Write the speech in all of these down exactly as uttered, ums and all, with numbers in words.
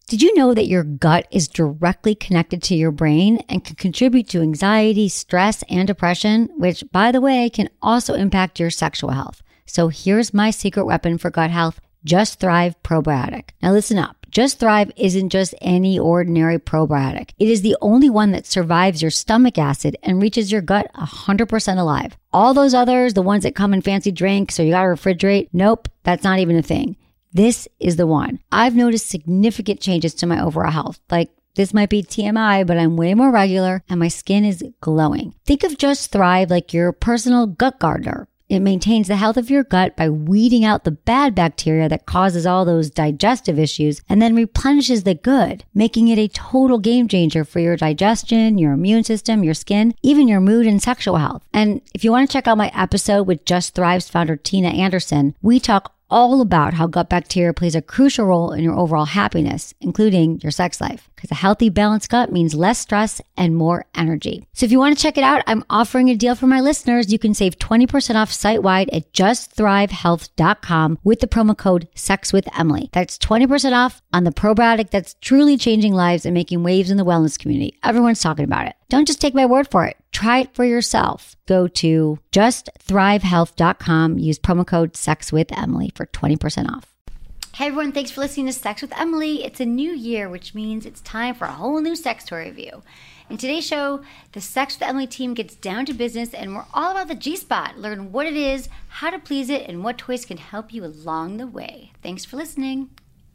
Did you know that your gut is directly connected to your brain and can contribute to anxiety, stress, and depression, which, by the way, can also impact your sexual health? So here's my secret weapon for gut health, Just Thrive Probiotic. Now listen up. Just Thrive isn't just any ordinary probiotic. It is the only one that survives your stomach acid and reaches your gut one hundred percent alive. All those others, the ones that come in fancy drinks or you gotta refrigerate, nope, that's not even a thing. This is the one. I've noticed significant changes to my overall health. Like, this might be T M I, but I'm way more regular and my skin is glowing. Think of Just Thrive like your personal gut gardener. It maintains the health of your gut by weeding out the bad bacteria that causes all those digestive issues and then replenishes the good, making it a total game changer for your digestion, your immune system, your skin, even your mood and sexual health. And if you want to check out my episode with Just Thrive's founder, Tina Anderson, we talk all about how gut bacteria plays a crucial role in your overall happiness, including your sex life. Because a healthy, balanced gut means less stress and more energy. So if you want to check it out, I'm offering a deal for my listeners. You can save twenty percent off site-wide at just thrive health dot com with the promo code SEXWITHEMILY. That's twenty percent off on the probiotic that's truly changing lives and making waves in the wellness community. Everyone's talking about it. Don't just take my word for it. Try it for yourself. Go to just thrive health dot com. Use promo code SEXWITHEMILY for twenty percent off. Hey everyone, thanks for listening to Sex with Emily. It's a new year, which means it's time for a whole new sex toy review. In today's show, the Sex with Emily team gets down to business and we're all about the G-spot. Learn what it is, how to please it, and what toys can help you along the way. Thanks for listening.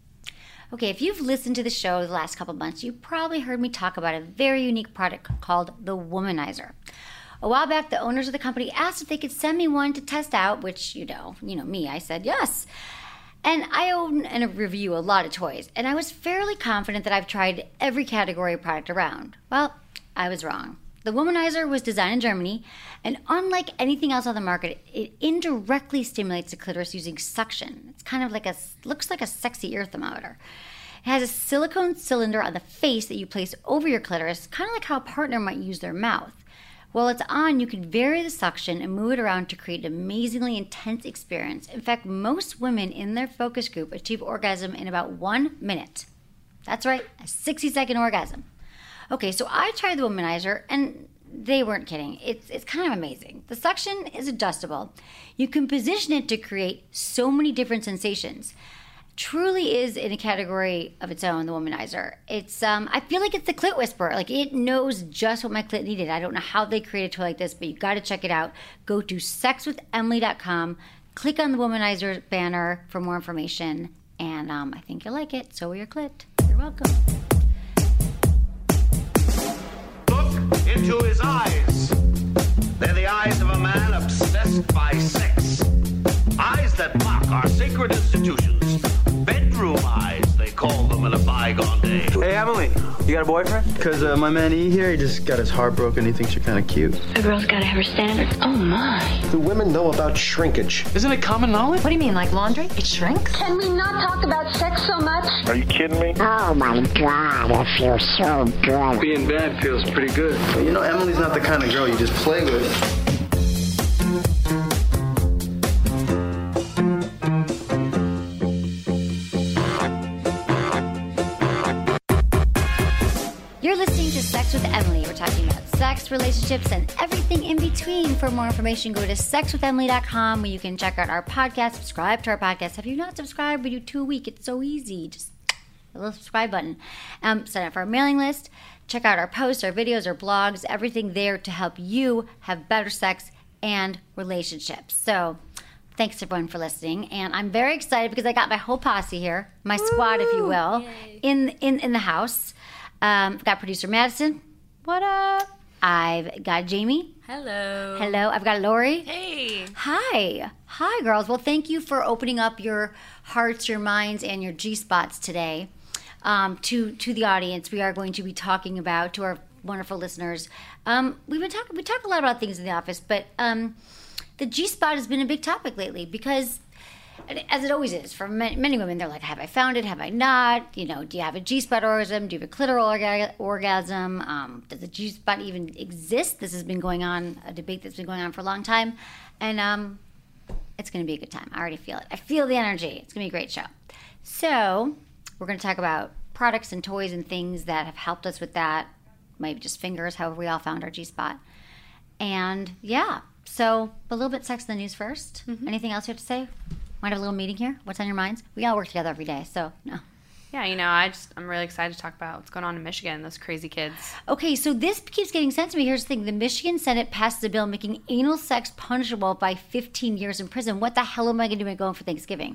Okay, if you've listened to the show the last couple months, you probably heard me talk about a very unique product called the Womanizer. A while back, the owners of the company asked if they could send me one to test out, which, you know, you know me, I said yes. And I own and review a lot of toys, and I was fairly confident that I've tried every category of product around. Well, I was wrong. The Womanizer was designed in Germany, and unlike anything else on the market, it indirectly stimulates the clitoris using suction. It's kind of like a, looks like a sexy ear thermometer. It has a silicone cylinder on the face that you place over your clitoris, kind of like how a partner might use their mouth. While it's on, you can vary the suction and move it around to create an amazingly intense experience. In fact, most women in their focus group achieve orgasm in about one minute. That's right, a sixty second orgasm. Okay, so I tried the Womanizer, and they weren't kidding. It's it's kind of amazing. The suction is adjustable. You can position it to create so many different sensations. Truly is in a category of its own, the Womanizer. It's um, I feel like it's the clit whisperer. Like, it knows just what my clit needed. I don't know how they created a toy like this, but you got to check it out. Go to sex with emily dot com, click on the Womanizer banner for more information, and um, I think you'll like it. So will your clit. You're welcome. Look into his eyes. They're the eyes of a man obsessed by sex. Eyes that mock our sacred institutions. Bedroom eyes, they call them in a bygone day. Hey, Emily, you got a boyfriend? Because uh, my man E here, he just got his heart broken. He thinks you're kind of cute. A girl's got to have her standards. Oh, my. Do women know about shrinkage? Isn't it common knowledge? What do you mean, like laundry? It shrinks? Can we not talk about sex so much? Are you kidding me? Oh, my God, I feel so good. Being bad feels pretty good. But you know, Emily's not the kind of girl you just play with. You're listening to Sex with Emily. We're talking about sex, relationships, and everything in between. For more information, go to sex with emily dot com, where you can check out our podcast, subscribe to our podcast. Have you not subscribed? We do two a week. It's so easy. Just a little subscribe button. Um, sign up for our mailing list. Check out our posts, our videos, our blogs, everything there to help you have better sex and relationships. So thanks, everyone, for listening. And I'm very excited because I got my whole posse here, my Woo! squad, if you will, in, in, in the house. Um, I've got producer Madison. What up? I've got Jamie. Hello. Hello. I've got Lori. Hey. Hi. Hi, girls. Well, thank you for opening up your hearts, your minds, and your G-spots today um, to to the audience. We are going to be talking about, to our wonderful listeners, um, we've been talking. We talk a lot about things in the office, but um, the G-spot has been a big topic lately because, as it always is for many, many women, they're like, have I found it? Have I not? You know, do you have a G-spot orgasm? Do you have a clitoral orga- orgasm? Um, does the G-spot even exist? This has been going on, a debate that's been going on for a long time. And um, it's going to be a good time. I already feel it. I feel the energy. It's going to be a great show. So we're going to talk about products and toys and things that have helped us with that. Maybe just fingers, however we all found our G-spot. And yeah, so a little bit sex in the news first. Mm-hmm. Anything else you have to say? Want to have a little meeting here? What's on your minds? We all work together every day, so no. Yeah, you know, I just, I'm really excited to talk about what's going on in Michigan, those crazy kids. Okay, so this keeps getting sent to me. Here's the thing. The Michigan Senate passed a bill making anal sex punishable by fifteen years in prison. What the hell am I going to do going for Thanksgiving?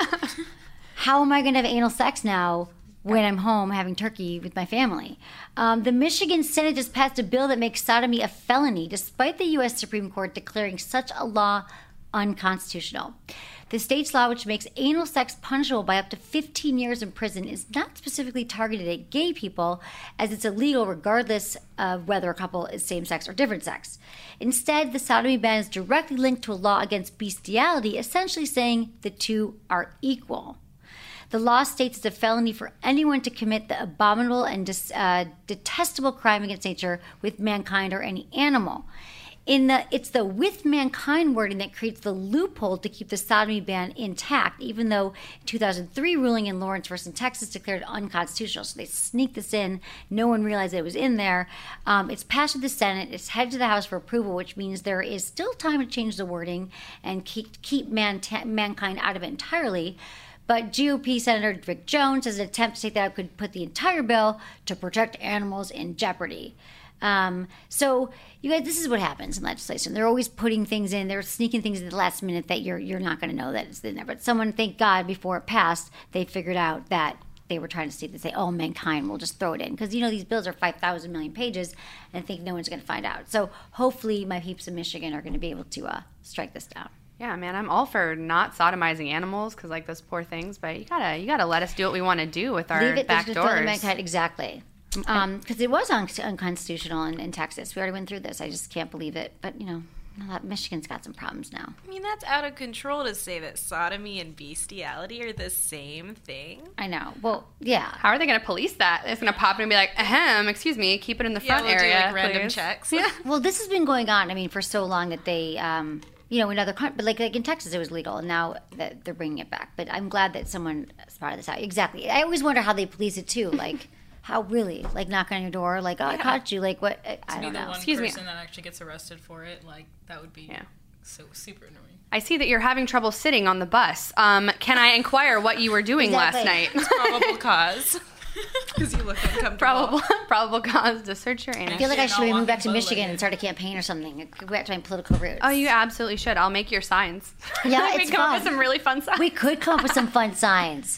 How am I going to have anal sex now when I'm home having turkey with my family? Um, the Michigan Senate just passed a bill that makes sodomy a felony, despite the U S Supreme Court declaring such a law unconstitutional. The state's law, which makes anal sex punishable by up to fifteen years in prison, is not specifically targeted at gay people, as it's illegal regardless of whether a couple is same-sex or different sex. Instead, the sodomy ban is directly linked to a law against bestiality, essentially saying the two are equal. The law states it's a felony for anyone to commit the abominable and dis, uh, detestable crime against nature with mankind or any animal. In the, it's the with mankind wording that creates the loophole to keep the sodomy ban intact, even though two thousand three ruling in Lawrence versus Texas declared it unconstitutional. So they sneaked this in. No one realized it was in there. Um, it's passed through the Senate. It's headed to the House for approval, which means there is still time to change the wording and keep, keep man, ta- mankind out of it entirely. But G O P Senator Rick Jones says an attempt to take that out could put the entire bill to protect animals in jeopardy. Um, so, you guys, this is what happens in legislation. They're always putting things in. They're sneaking things at the last minute that you're you're not going to know that it's in there. But someone, thank God, before it passed, they figured out that they were trying to see, they say, oh, mankind, we'll just throw it in. Because, you know, these bills are five thousand million pages, and I think no one's going to find out. So, hopefully, my peeps in Michigan are going to be able to uh, strike this down. Yeah, man, I'm all for not sodomizing animals because, like, those poor things. But you gotta, you gotta let us do what we want to do with our Leave it, back doors. Mankind, exactly. Because um, it was un- unconstitutional in, in Texas. We already went through this. I just can't believe it. But, you know, Michigan's got some problems now. I mean, that's out of control to say that sodomy and bestiality are the same thing. I know. Well, yeah. How are they going to police that? It's going to pop in and be like, ahem, excuse me, keep it in the front yeah, we'll area, do, like, random please. checks. Yeah. Well, this has been going on, I mean, for so long that they, um, you know, in other countries, but like, like in Texas it was legal, and now that they're bringing it back. But I'm glad that someone spotted this out. Exactly. I always wonder how they police it, too. Like... How really? Like knocking on your door, like, oh, yeah. I caught you. Like what? I, I don't know. To be the one Excuse person me. that actually gets arrested for it, like that would be yeah. so super annoying. I see that you're having trouble sitting on the bus. Um, can I inquire what you were doing exactly. last night? It's probable cause. Because you look uncomfortable. Probable, probable cause to search your anus. I feel like I should move back to Michigan and start a campaign or something. We have to find political routes. Oh, you absolutely should. I'll make your signs. Yeah, we it's come fun. up with some really fun signs. We could come up with some fun signs.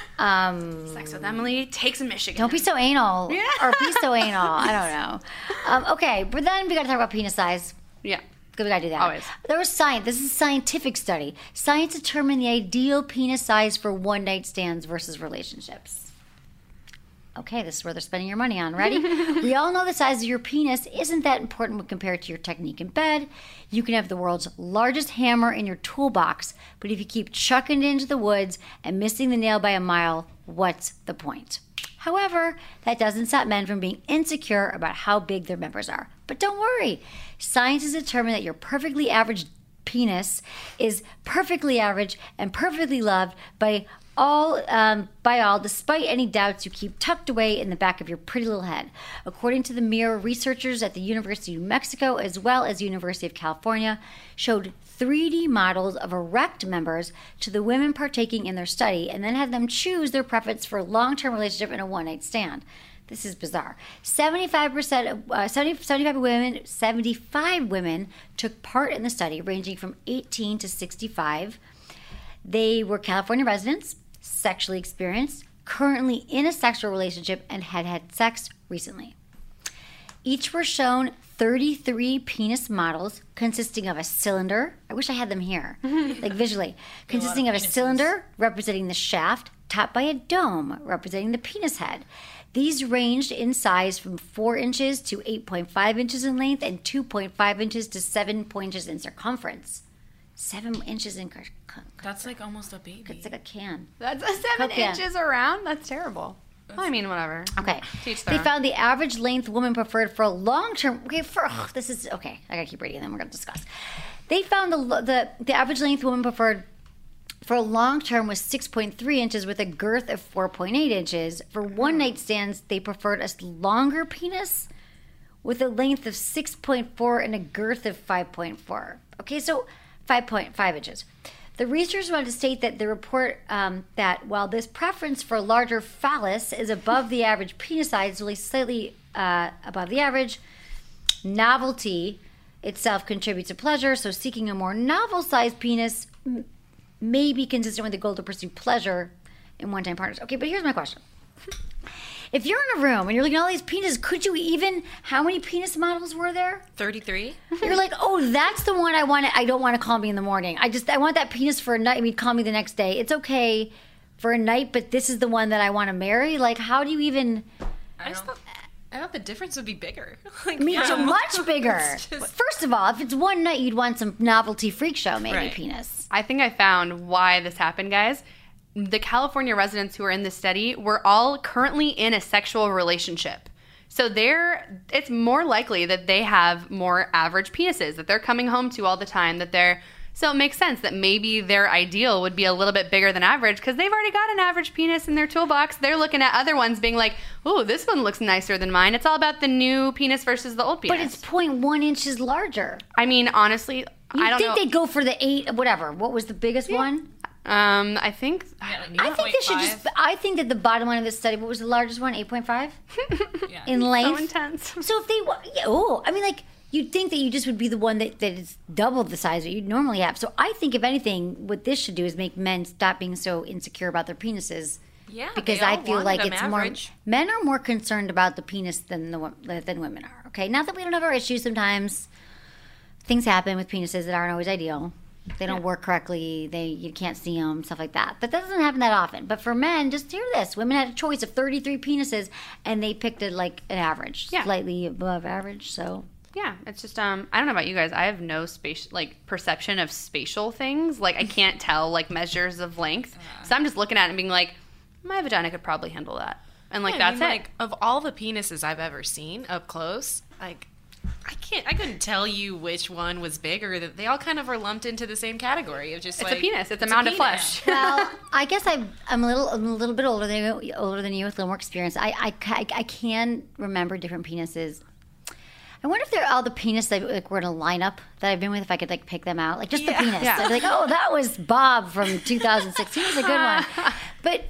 Um, Sex with Emily takes in Michigan. Don't be so anal. Yeah. Or be so anal. I don't know. Um, okay, but then we got to talk about penis size. Yeah. Because we got to do that. Always. There was science. This is a scientific study. Science determined the ideal penis size for one-night stands versus relationships. Okay, this is where they're spending your money on. Ready? We all know the size of your penis isn't that important when compared to your technique in bed. You can have the world's largest hammer in your toolbox, but if you keep chucking it into the woods and missing the nail by a mile, what's the point? However, that doesn't stop men from being insecure about how big their members are. But don't worry. Science has determined that your perfectly average penis is perfectly average and perfectly loved by all um, by all, despite any doubts you keep tucked away in the back of your pretty little head. According to the Mirror, researchers at the University of New Mexico, as well as the University of California, showed three D models of erect members to the women partaking in their study and then had them choose their preference for a long-term relationship and a one-night stand. This is bizarre. seventy-five percent of, uh, seventy, seventy-five women, seventy-five women took part in the study, ranging from eighteen to sixty-five. They were California residents, sexually experienced, currently in a sexual relationship, and had had sex recently. Each were shown thirty-three penis models consisting of a cylinder. I wish I had them here, like visually. Consisting of a cylinder representing the shaft, topped by a dome representing the penis head. These ranged in size from four inches to eight point five inches in length and two point five inches to seven inches in circumference. Seven inches in... Cur- cur- That's like almost a baby. It's like a can. That's a seven Coke can. inches around? That's terrible. I mean, whatever. Okay. Teach They their found the average length woman preferred for a long-term... Okay, for... Oh, this is... Okay, I gotta keep reading, then we're gonna discuss. They found the, the, the average length woman preferred for long term was six point three inches with a girth of four point eight inches. For one night stands, they preferred a longer penis with a length of six point four and a girth of five point four. Okay, so five point five inches. The researchers wanted to state that the report um, that while this preference for a larger phallus is above the average penis size, only slightly uh, above the average, novelty itself contributes to pleasure. So seeking a more novel-sized penis m- may be consistent with the goal to pursue pleasure in one-time partners. Okay, but here's my question. If you're in a room and you're looking at all these penises, could you even, how many penis models were there? thirty-three. You're like, oh, that's the one I want to, I don't want to call me in the morning. I just, I want that penis for a night. I mean, call me the next day. It's okay for a night, but this is the one that I want to marry. Like, how do you even? I just thought, I thought the difference would be bigger. Like, I mean, yeah. so much bigger. It's just- First of all, if it's one night, you'd want some novelty freak show, maybe Right. penis. I think I found why this happened, guys. The California residents who were in this study were all currently in a sexual relationship. So they're, it's more likely that they have more average penises that they're coming home to all the time, that they're, so it makes sense that maybe their ideal would be a little bit bigger than average because they've already got an average penis in their toolbox. They're looking at other ones being like, oh, this one looks nicer than mine. It's all about the new penis versus the old penis. But it's zero point one inches larger. I mean, honestly, You I don't think know. they'd go for the eight, whatever. What was the biggest one? Um, I think, Yeah, like I think they should just, I think that the bottom line of this study, what was the largest one? eight point five? Yeah. In so length? intense. So if they, wa- yeah, oh, I mean, like, you'd think that you just would be the one that, that is double the size that you'd normally have. So I think, if anything, what this should do is make men stop being so insecure about their penises. Yeah, Because they I all feel wanted like them it's average. more, men are more concerned about the penis than the wo- than women are. Okay, not that we don't have our issues sometimes. Things happen with penises that aren't always ideal. They don't work correctly. They you can't see them, stuff like that. But that doesn't happen that often. But for men, just hear this: women had a choice of thirty-three penises, and they picked it like an average, Yeah. slightly above average. So Yeah, it's just um I don't know about you guys. I have no space like perception of spatial things. Like I can't tell like measures of length. So I'm just looking at it and being like, my vagina could probably handle that. And like Yeah, I that's mean, it. Like, of all the penises I've ever seen up close, like, I can't, I couldn't tell you which one was bigger. That they all kind of are lumped into the same category of just It's like a penis. It's a mound of penis. flesh. well, I guess I, I'm a little, I'm a little bit older than you, older than you with a little more experience. I, I, ca- I can remember different penises. I wonder if they're all the penis that like were in a lineup that I've been with. If I could like pick them out, like just Yeah. the penis. Yeah. I'd be like, oh, that was Bob from two thousand six. He was a good one. But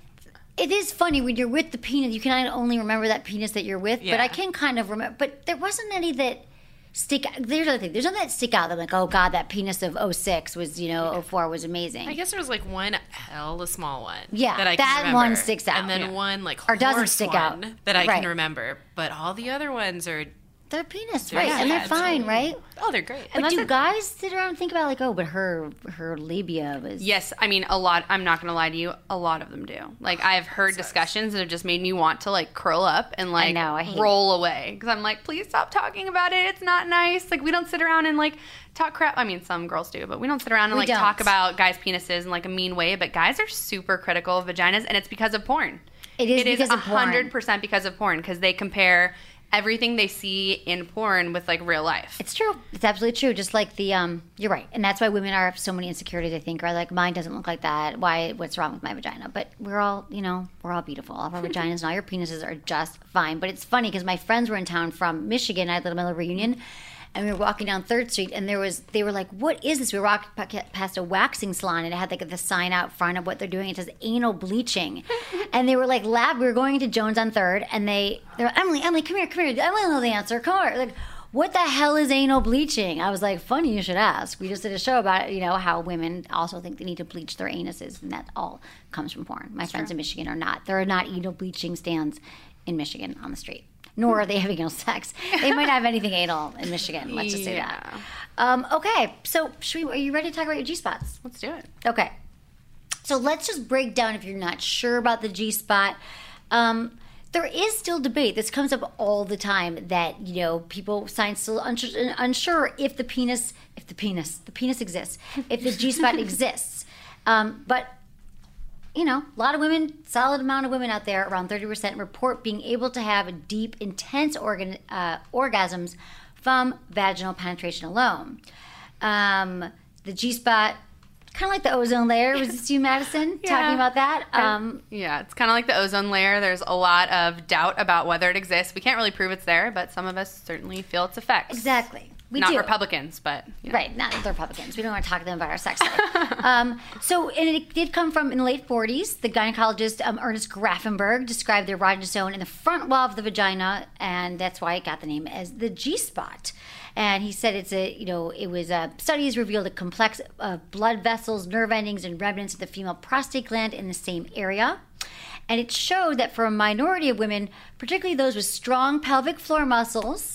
it is funny when you're with the penis. You can only remember that penis that you're with. But Yeah. I can kind of remember. But there wasn't any that stick. There's other thing. There's nothing that stick out. That I'm like, oh God, that penis of oh six was, you know, oh four was amazing. I guess there was like one hella small one. Yeah, that I that can remember. one sticks out. and then Yeah. one like Or doesn't horse stick one out. that I Right. can remember. But all the other ones are They're penis, They're right? And they're bad. fine, right? oh, they're great. But that's do it. guys sit around and think about like, oh, but her her labia was Yes, I mean a lot. I'm not gonna lie to you. A lot of them do. Like I've heard discussions that have just made me want to like curl up and like know, I hate roll away because I'm like, please stop talking about it. It's not nice. Like we don't sit around and like talk crap. I mean, some girls do, but we don't sit around and We like talk don't. about guys' penises in like a mean way. But guys are super critical of vaginas, and it's because of porn. It is It is because a of porn. hundred percent because of porn because they compare everything they see in porn with like real life. It's true. It's absolutely true. Just like the um, you're right, and that's why women are so many insecurities. I think are like mine doesn't look like that. Why? What's wrong with my vagina? But we're all, you know, we're all beautiful. All of our vaginas and all your penises are just fine. But it's funny because my friends were in town from Michigan. I had a little reunion, and we were walking down Third Street, and there was they were like, "What is this?" We were walking pa- past a waxing salon, and it had like the sign out front of what they're doing. It says anal bleaching, and they were like, "Lab." We were going into Jones on Third, and they they were Emily, Emily, come here, come here. I want to know the answer. Come here, like. What the hell is anal bleaching? I was like, funny you should ask. We just did a show about it, you know, how women also think they need to bleach their anuses, and that all comes from porn. My friends in Michigan are not. There are not anal bleaching stands in Michigan on the street, nor are they having anal sex. They might not have anything anal in Michigan. Let's just say that. Yeah. Um, okay, so should we, are you ready to talk about your G-spots? Let's do it. Okay. So let's just break down if you're not sure about the G-spot. Um, there is still debate. This comes up all the time that, you know, people, science still unsure, unsure if the penis, if the penis, the penis exists, if the G-spot exists. Um, but, you know, a lot of women, solid amount of women out there, around thirty percent, report being able to have deep, intense organ, uh, orgasms from vaginal penetration alone. Um, the G-spot kind of like the ozone layer. Was this you, Madison, Yeah. talking about that? Um, Yeah, it's kind of like the ozone layer. There's a lot of doubt about whether it exists. We can't really prove it's there, but some of us certainly feel its effects. exactly. We Not do. Republicans, but you know. Right, not the Republicans. We don't want to talk to them about our sex life. um, so, and it did come from in the late forties. The gynecologist um, Ernest Grafenberg described the erogenous zone in the front wall of the vagina, and that's why it got the name as the G spot. And he said it's a, you know, it was uh, studies revealed a complex of blood vessels, nerve endings, and remnants of the female prostate gland in the same area. And it showed that for a minority of women, particularly those with strong pelvic floor muscles,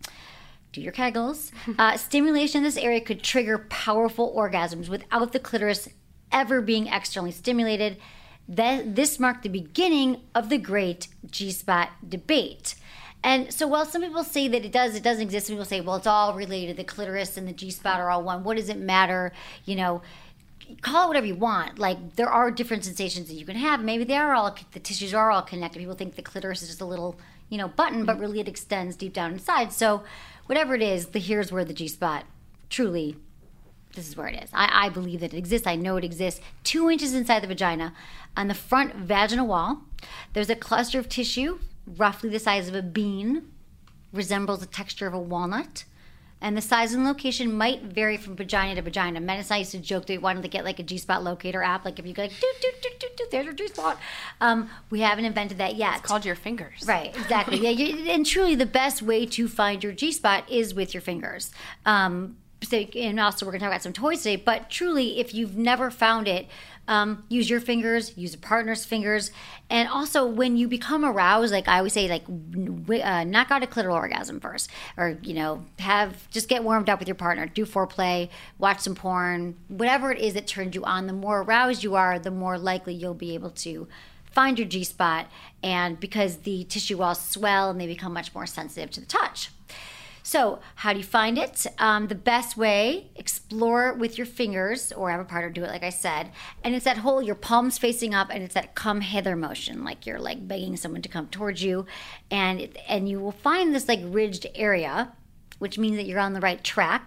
do your kegels. Uh, stimulation in this area could trigger powerful orgasms without the clitoris ever being externally stimulated. That, this marked the beginning of the great G-spot debate. And so while some people say that it does, it doesn't exist, some people say, well, it's all related. The clitoris and the G-spot are all one. What does it matter? You know, call it whatever you want. Like, there are different sensations that you can have. Maybe they are all, the tissues are all connected. People think the clitoris is just a little, you know, button, but really it extends deep down inside. So whatever it is, the here's where the G-spot truly, this is where it is. I, I believe that it exists. I know it exists. Two inches inside the vagina, on the front vaginal wall, there's a cluster of tissue, roughly the size of a bean, resembles the texture of a walnut. And the size and location might vary from vagina to vagina. Menace and I used to joke that we wanted to get like a G-spot locator app. Like if you go like, doot, doot, doot, doot, doot, there's your G-spot. Um, we haven't invented that yet. It's called your fingers. Right, exactly. Yeah, you, and truly the best way to find your G-spot is with your fingers. Um, so, and also we're going to talk about some toys today. But truly, if you've never found it, um, use your fingers, use a partner's fingers. And also when you become aroused, like I always say, like uh, knock out a clitoral orgasm first. Or, you know, have just get warmed up with your partner. Do foreplay, watch some porn. Whatever it is that turns you on, the more aroused you are, the more likely you'll be able to find your G-spot. And because the tissue walls swell and they become much more sensitive to the touch. So how do you find it? Um, the best way, explore with your fingers or have a partner do it, like I said. And it's that whole, your palms facing up, and it's that come hither motion, like you're like begging someone to come towards you. And it, and you will find this like ridged area, which means that you're on the right track.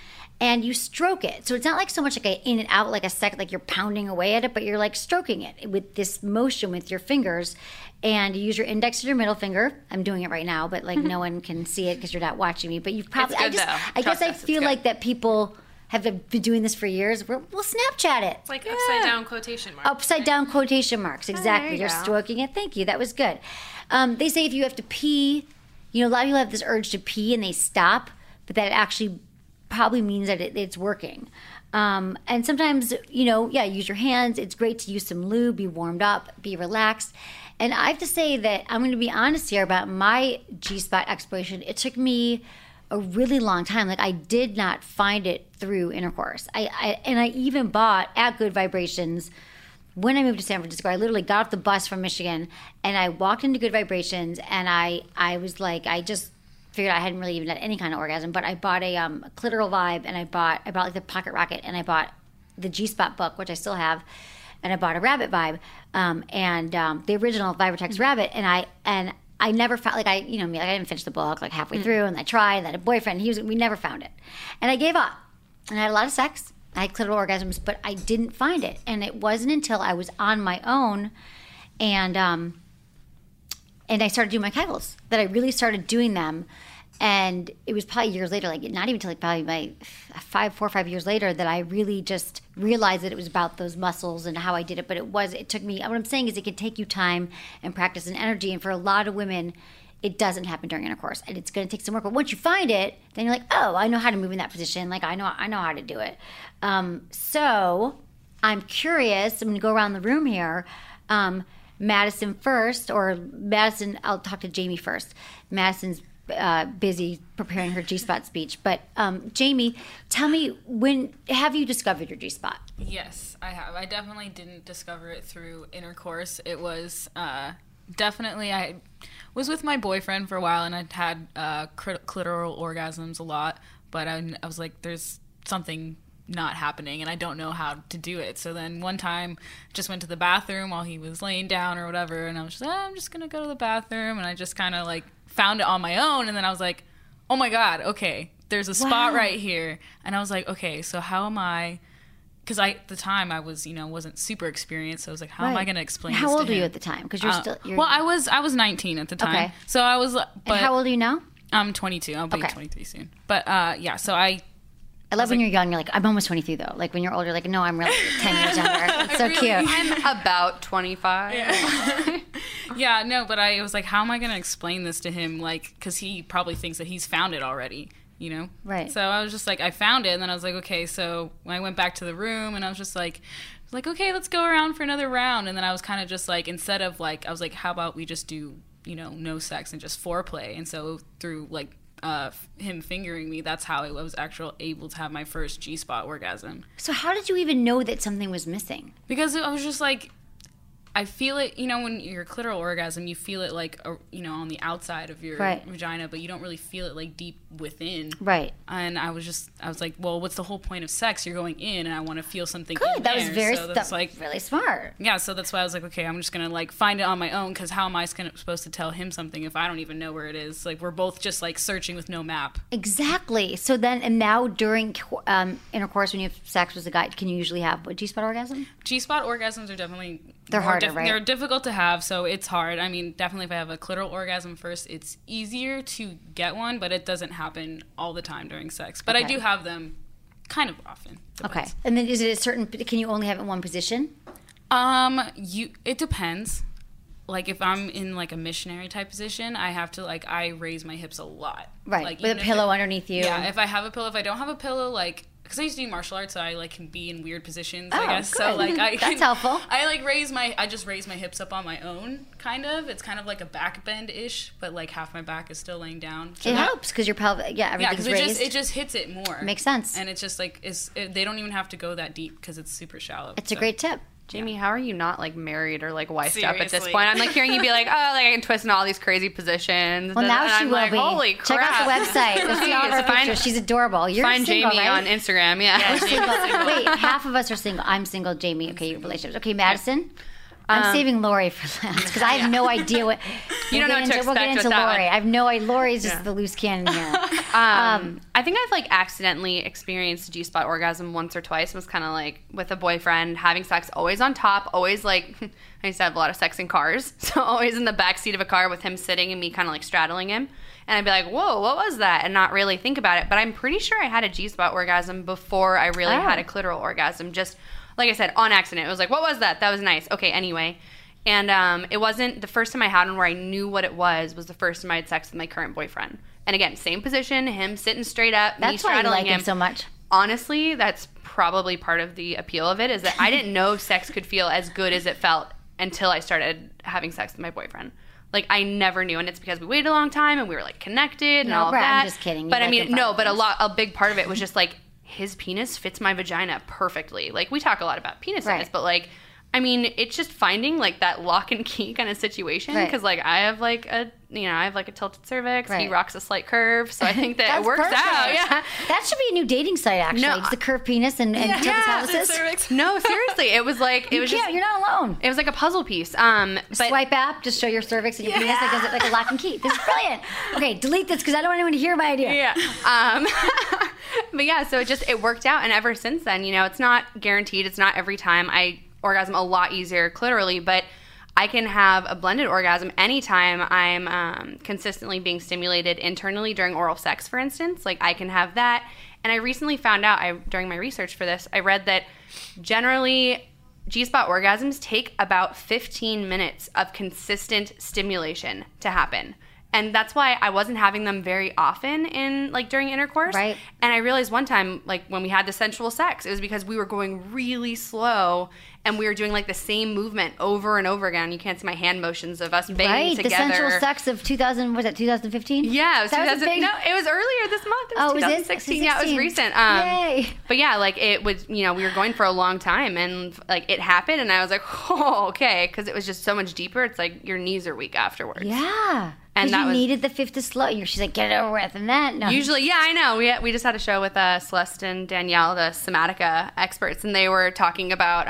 And you stroke it. So it's not like so much like a in and out, like a second, like you're pounding away at it, but you're like stroking it with this motion with your fingers. And you use your index and your middle finger. I'm doing it right now, but like no one can see it because you're not watching me. But you've probably, It's good, I just, though. I guess Trust I us, it's feel good. like that people have been doing this for years. We're, we'll Snapchat it. It's like upside down quotation mark. Upside down quotation marks, exactly. you You're go. stroking it. Thank you. That was good. Um, they say if you have to pee, you know, a lot of people have this urge to pee and they stop, but that actually probably means that it, it's working. Um, and sometimes, you know, yeah, use your hands. It's great to use some lube, be warmed up, be relaxed. And I have to say that I'm going to be honest here about my G-spot exploration. It took me a really long time. Like I did not find it through intercourse. I, I and I even bought at Good Vibrations when I moved to San Francisco. I literally got off the bus from Michigan and I walked into Good Vibrations and I I was like I just figured I hadn't really even had any kind of orgasm. But I bought a, um, a clitoral vibe and I bought I bought like the Pocket Rocket and I bought the G-spot book, which I still have. And I bought a rabbit vibe, um, and um, the original Vibratex rabbit, and I and I never found like I you know me like I didn't finish the book like halfway through, and I tried, and I had a boyfriend, he was we never found it, and I gave up, and I had a lot of sex, I had clitoral orgasms, but I didn't find it, and it wasn't until I was on my own, and um, and I started doing my Kegels that I really started doing them. And it was probably years later, like not even until like probably my five, four or five years later that I really just realized that it was about those muscles and how I did it. But it was, it took me, what I'm saying is it can take you time and practice and energy. And for a lot of women, it doesn't happen during intercourse. And it's going to take some work. But once you find it, then you're like, oh, I know how to move in that position. Like I know, I know how to do it. Um, so I'm curious. I'm going to go around the room here. Um, Madison first, or Madison, I'll talk to Jamie first. Madison's Uh, busy preparing her G-spot speech, but um, Jamie, tell me, when have you discovered your G-spot? Yes, I have. I definitely didn't discover it through intercourse. It was uh, definitely, I was with my boyfriend for a while, and I'd had uh, clit- clitoral orgasms a lot, but I, I was like, there's something not happening, and I don't know how to do it. So then one time, just went to the bathroom while he was laying down or whatever, and I was just like, oh, I'm just gonna go to the bathroom, and I just kind of like found it on my own, and then I was like, oh my god, okay, there's a spot Wow. right here, and I was like, okay, so how am I because I at the time I was, you know, wasn't super experienced. So I was like, how am Right. I going to explain How this old to were you him? at the time? Because you're Uh, still. You're, well, I was I was nineteen at the time. Okay. So I was. But and how old are you now? I'm twenty-two. I'll be Okay. twenty-three soon. But uh, yeah, so I. I love when you're young. You're like, I'm almost twenty-three though. Like when you're older, you're like, no, I'm really ten years younger. It's so cute. I'm about twenty-five. Yeah. yeah, no, but I was like, how am I going to explain this to him? Like, because he probably thinks that he's found it already. You know? Right. So I was just like, I found it, and then I was like, okay, so when I went back to the room, and I was just like, like, okay, let's go around for another round. And then I was kind of just like, instead of like, I was like, how about we just do, you know, no sex and just foreplay? And so through like uh, him fingering me, that's how I was actually able to have my first G-spot orgasm. So how did you even know that something was missing? Because I was just like, I feel it, you know, when your clitoral orgasm, you feel it like, uh, you know, on the outside of your Right. vagina, but you don't really feel it like deep within. Right. And I was just, I was like, well, what's the whole point of sex? You're going in, and I want to feel something. Good. In That was there. very. So That's that's like really smart. Yeah. So that's why I was like, okay, I'm just gonna like find it on my own, because how am I gonna, supposed to tell him something if I don't even know where it is? Like we're both just like searching with no map. Exactly. So then, and now during um, intercourse, when you have sex with a guy, can you usually have a G-spot orgasm? G-spot orgasms are definitely They're more harder, dif- right? They're difficult to have, so it's hard. I mean, definitely if I have a clitoral orgasm first, it's easier to get one, but it doesn't happen all the time during sex. But I Okay. do have them kind of often. Okay. Depends. And then is it a certain? Can you only have it in one position? Um, you. It depends. Like if I'm in like a missionary type position, I have to like I raise my hips a lot. Right. Like, With a even if pillow it- underneath you. Yeah. If I have a pillow, if I don't have a pillow, like. Because I used to do martial arts, so I like can be in weird positions. Oh, I guess good. so. Like I That's can, helpful. I like raise my. I just raise my hips up on my own, kind of. It's kind of like a back bend ish, but like half my back is still laying down. So It that- helps because your pelvic. Yeah, Yeah, everything's because it raised. just it just hits it more. Makes sense. And it's just like it's it, they don't even have to go that deep because it's super shallow. It's a so. great tip. Jamie, how are you not like married or like wifed up at this Seriously. point? I'm like hearing you be like, oh, like I can twist in all these crazy positions. Well, now and she I'm will like, be. Holy Check crap! out the website. Let's see all of her Please, find- pictures. She's adorable. You're Find single, Jamie right? on Instagram. Yeah. We're single. Wait, half of us are single. I'm single. Jamie. Okay, your relationships. Okay, Madison. I'm saving Lori for last because I have no idea what. You don't we'll know get what to into, We'll get expect into with that Lori. one. I have no idea. Lori's just Yeah. the loose cannon here. Um, I think I've like accidentally experienced G-spot orgasm once or twice. Was kind of like with a boyfriend having sex, always on top, always like I used to have a lot of sex in cars, so always in the back seat of a car with him sitting and me kind of like straddling him, and I'd be like, "Whoa, what was that?" and not really think about it. But I'm pretty sure I had a G-spot orgasm before I really Oh. had a clitoral orgasm. Just like I said, on accident. It was like, "What was that? That was nice." Okay, anyway. And um, it wasn't the first time I had one where I knew what it was. Was the first time I had sex with my current boyfriend. And again, same position, him sitting straight up, me That's why you straddling like him so much. Honestly, that's probably part of the appeal of it. Is that I didn't know sex could feel as good as it felt until I started having sex with my boyfriend. Like I never knew, and it's because we waited a long time and we were like connected and No, all of right, that. I'm just kidding. You But I like mean, him for no, other but a things. lot, a big part of it was just like his penis fits my vagina perfectly. Like we talk a lot about penis Right. size, but like. I mean, it's just finding like that lock and key kind of situation Right. because like I have like a you know I have like a tilted cervix. He Right. rocks a slight curve, so I think that it That's works perfect. out. Yeah. That should be a new dating site, actually. No, Just the curved penis and, and tilted pelvises. No, seriously, it was like it You was can't. just You're not alone. it was like a puzzle piece. Um, but Swipe app, just show your cervix and your penis like, does it like a lock and key. This is brilliant. Okay, delete this because I don't want anyone to hear my idea. yeah. Um, but yeah, so it just it worked out, and ever since then, you know, it's not guaranteed. It's not every time. I orgasm a lot easier clitorally, but I can have a blended orgasm anytime I'm um, consistently being stimulated internally during oral sex, for instance. Like I can have that. And I recently found out, I during my research for this, I read that generally G-spot orgasms take about fifteen minutes of consistent stimulation to happen. And that's why I wasn't having them very often in like during intercourse. Right. And I realized one time, like when we had the sensual sex, it was because we were going really slow and we were doing like the same movement over and over again. You can't see my hand motions of us banging Right, together. the sensual sex of two thousand, was that twenty fifteen? Yeah, it was, That was a two thousand big- no, it was earlier this month. It was Oh, was it? twenty sixteen. Yeah, it was recent. Um, Yay. But yeah, like it was, you know, we were going for a long time and like it happened and I was like, oh, okay. Because it was just so much deeper. It's like your knees are weak afterwards. Yeah. And Because that you was- needed the fifth to slow. You know, she's like, get it over with. And that, no. Usually, yeah, I know. We we just had a show with uh, Celeste and Danielle, the Somatica experts, and they were talking about um, like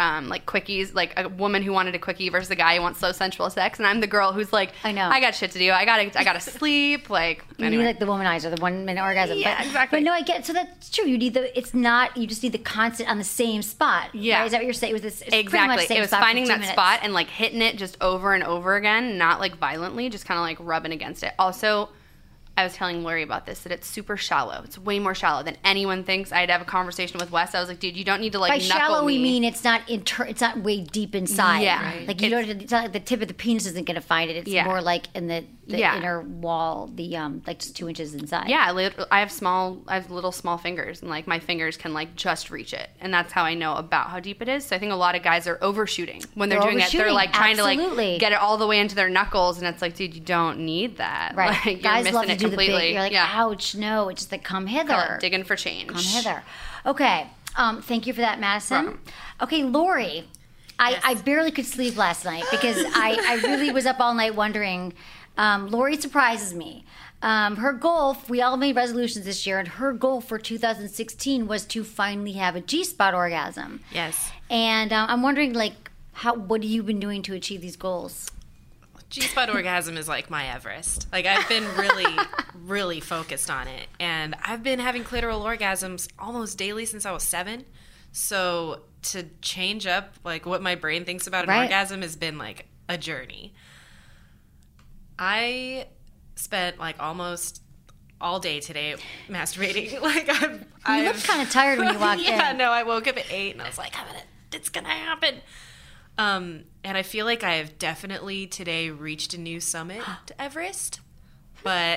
like quickies, like a woman who wanted a quickie versus a guy who wants slow sensual sex, and I'm the girl who's like, I know. I got shit to do. I gotta, I gotta sleep. Like, You anyway. need like the womanizer, the one minute orgasm. Yeah, but, exactly. But no, I get so that's true. You need the. It's not. You just need the constant on the same spot. Yeah. Right? Is that what you're saying? It was this it's pretty Exactly. much same It was spot for finding two that minutes. spot and like hitting it just over and over again, not like violently, just kind of like rubbing against it. Also, I was telling Lori about this, that it's super shallow. It's way more shallow than anyone thinks. I had to have a conversation with Wes. I was like, dude, you don't need to like By knuckle shallow, me. we mean it's not inter- It's not way deep inside. Yeah. Right. Like you It's- don't. It's not like the tip of the penis isn't going to find it. It's Yeah. more like in the, the Yeah. inner wall, the um, like just two inches inside. Yeah, I lit- I have small, I have little small fingers, and like my fingers can like just reach it, and that's how I know about how deep it is. So I think a lot of guys are overshooting when they're, They're doing it. They're overshooting, like trying to absolutely. like get it all the way into their knuckles, and it's like, dude, you don't need that. Right. Like, you're Guys missing love to it do completely. the big. You're like, yeah. ouch, no. It's just like, come hither. Call it digging for change. Come hither. Okay. Um, thank you for that, Madison. Welcome. Okay, Lori. I, Yes. I barely could sleep last night because I, I really was up all night wondering. Um, Lori surprises me. Um, her goal, we all made resolutions this year, and her goal for two thousand sixteen was to finally have a G-spot orgasm. Yes. And um, I'm wondering, like, how what have you been doing to achieve these goals? G-spot orgasm is like my Everest. Like I've been really, really focused on it, and I've been having clitoral orgasms almost daily since I was seven. So to change up like what my brain thinks about an Right. orgasm has been like a journey. I spent like almost all day today masturbating. Like I've, You I've looked kind of tired when you walked yeah, in. no, I woke up at eight and I was like, I'm gonna, it's gonna happen. Um, and I feel like I have definitely today reached a new summit to Everest, but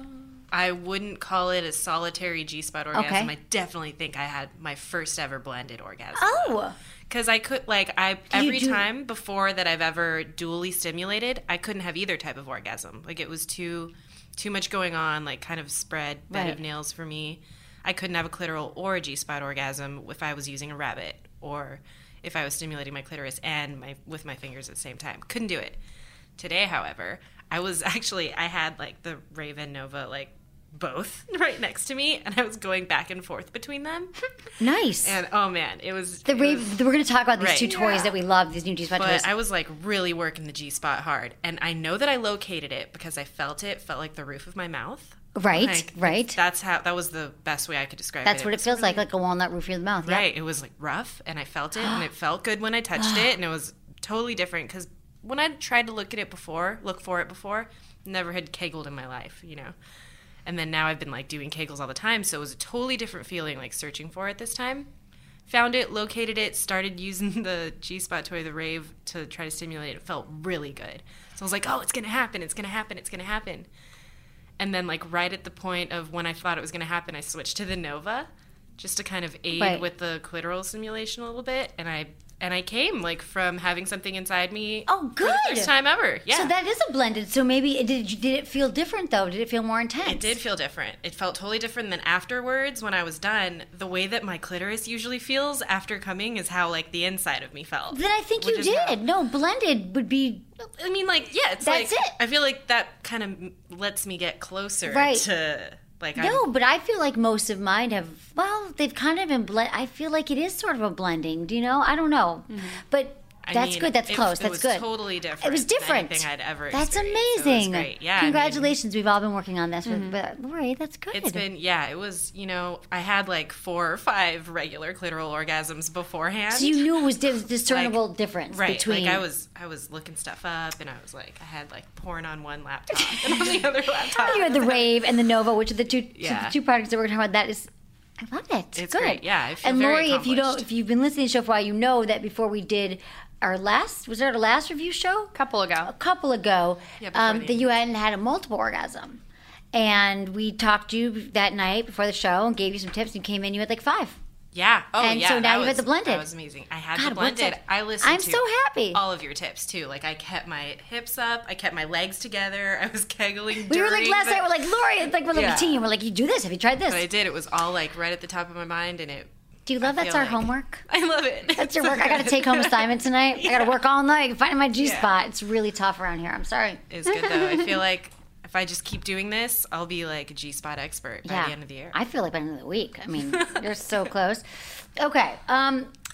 I wouldn't call it a solitary G-spot orgasm. Okay. I definitely think I had my first ever blended orgasm. Oh. Because I could, like, I you every do- time before that I've ever dually stimulated, I couldn't have either type of orgasm. Like, it was too too much going on, like, kind of spread bed Right. of nails for me. I couldn't have a clitoral or a G-spot orgasm if I was using a rabbit or if I was stimulating my clitoris and my with my fingers at the same time. Couldn't do it. Today, however, I was actually, I had, like, the Raven Nova, like, both right next to me, and I was going back and forth between them. Nice. And, oh, man, it was... the it rave, was- we're going to talk about these Right. two toys that we love, these new G-spot toys. But I was like really working the G spot hard, and I know that I located it because I felt it. Felt like the roof of my mouth. Right, Like, right. That's how. That was the best way I could describe That's it. what it was feels like, really- like a walnut roof of your mouth. Yep. Right. It was like rough, and I felt it, and it felt good when I touched it, and it was totally different because when I tried to look at it before, look for it before, never had Kegled in my life, you know. And then now I've been like doing Kegels all the time, so it was a totally different feeling, like searching for it this time. Found it, located it, started using the G-spot toy, the Rave, to try to stimulate it. It felt really good. So I was like, oh, it's going to happen, it's going to happen, it's going to happen. And then, like, right at the point of when I thought it was going to happen, I switched to the Nova just to kind of aid Right. with the clitoral stimulation a little bit. And I and I came, like, from having something inside me Oh, for the good. first time ever. Yeah. So that is a blended. So maybe it did. Did it feel different though? Did it feel more intense? It did feel different. It felt totally different than afterwards when I was done. The way that my clitoris usually feels after coming is how, like, the inside of me felt. Then I think you Which is how- did. No, blended would be I mean, like, yeah, it's That's like, it. I feel like that kind of lets me get closer Right. to, like, no. I'm, But I feel like most of mine have. Well, they've kind of been blend. I feel like it is sort of a blending. Do you know? I don't know. But I that's mean, good. That's it- close. it that's was good. totally different. It was than different. anything I'd ever That's experienced. So it was amazing. great. Yeah, I mean, Congratulations. We've all been working on this. With, but Lori, that's good. it's been, yeah, it was, you know, I had like four or five regular clitoral orgasms beforehand. so you knew it was dis- discernible Like, difference right, between. like I was, I was looking stuff up, and I was like, I had like porn on one laptop and on the other laptop. You had the Rave and the Nova, which are the two Yeah. two, two products that we're talking about. That is, I love it. It's good. great. Yeah, I feel and very Lori, if you don't, accomplished. if you've been listening to the show for a while, you know that before we did our last, was there our last review show? couple ago. A couple ago, Yeah, before um, the that you hadn't had a multiple orgasm, and we talked to you that night before the show and gave you some tips. And you came in, you had like five. Yeah. Oh, And yeah. so now that you had was- the blended. That was amazing. I had God, the what's blended. that? I listened I'm to so happy. all of your tips too. Like I kept my hips up. I kept my legs together. I was kegling. We were like during last the- night. We're like Lori, it's like we're like Yeah. a team. We're like, you do this. Have you tried this? But I did. It was all like right at the top of my mind, and it. Do you love I that's feel our like- homework? I love it. That's your work. I got to take home assignment tonight. I got to work all night finding my G Yeah. spot. It's really tough around here. I'm sorry. It's good though. I feel like if I just keep doing this, I'll be like a G spot expert by the end of the year. I feel like by the end of the week. I mean, you're so close. Okay. Um,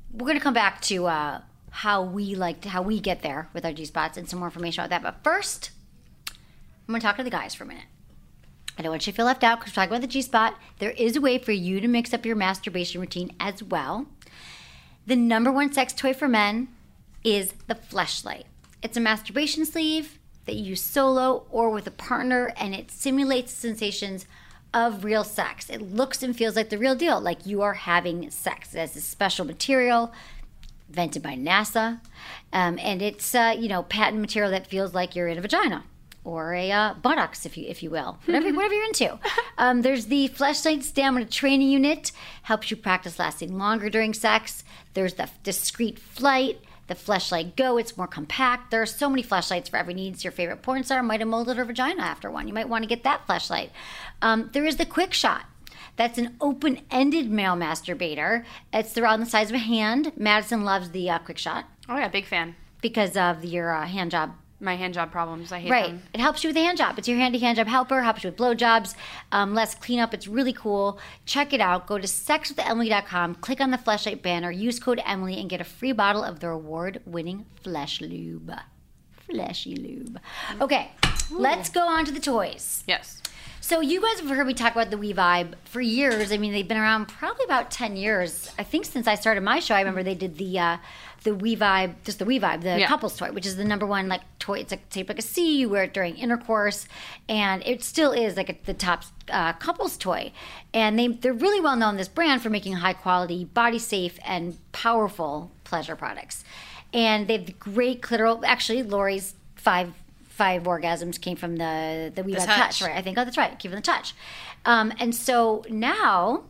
we're going to come back to uh, how we like to, how we get there with our G-spots and some more information about that. But first, I'm going to talk to the guys for a minute. I don't want you to feel left out because we're talking about the G-spot. There is a way for you to mix up your masturbation routine as well. The number one sex toy for men is the Fleshlight. It's a masturbation sleeve that you use solo or with a partner, and it simulates the sensations of real sex. It looks and feels like the real deal, like you are having sex. It has this special material invented by NASA, um, and it's uh, you know patent material that feels like you're in a vagina or a uh, buttocks, if you if you will, whatever whatever you're into. Um, there's the Fleshlight Stamina Training Unit, helps you practice lasting longer during sex. There's the discreet flight. The Fleshlight Go, it's more compact. There are so many fleshlights for every need. Your favorite porn star might have molded her vagina after one. You might want to get that fleshlight. Um, there is the Quick Shot. That's an open-ended male masturbator. It's around the size of a hand. Madison loves the uh, Quick Shot. Oh yeah, big fan. Because of your uh, hand job. My hand job problems. I hate right. them. It helps you with the hand job. It's your handy hand job helper. Helps you with blowjobs. Um, less cleanup. It's really cool. Check it out. Go to sex with emily dot com. Click on the Fleshlight banner. Use code Emily and get a free bottle of their award-winning Flesh Lube. Fleshy Lube. Okay. Ooh. Let's go on to the toys. Yes. So you guys have heard me talk about the WeVibe for years. I mean, they've been around probably about ten years. I think since I started my show, I remember they did the uh, the WeVibe, just the WeVibe, the yeah. couples toy, which is the number one like toy. It's like shaped like a C. You wear it during intercourse, and it still is like a, the top uh, couples toy. And they they're really well known, this brand, for making high quality, body safe, and powerful pleasure products. And they have great clitoral. Actually, Lori's five. Five orgasms came from the the WeVibe touch. touch, right? I think. Oh, that's right. Came from the touch. Um, and so now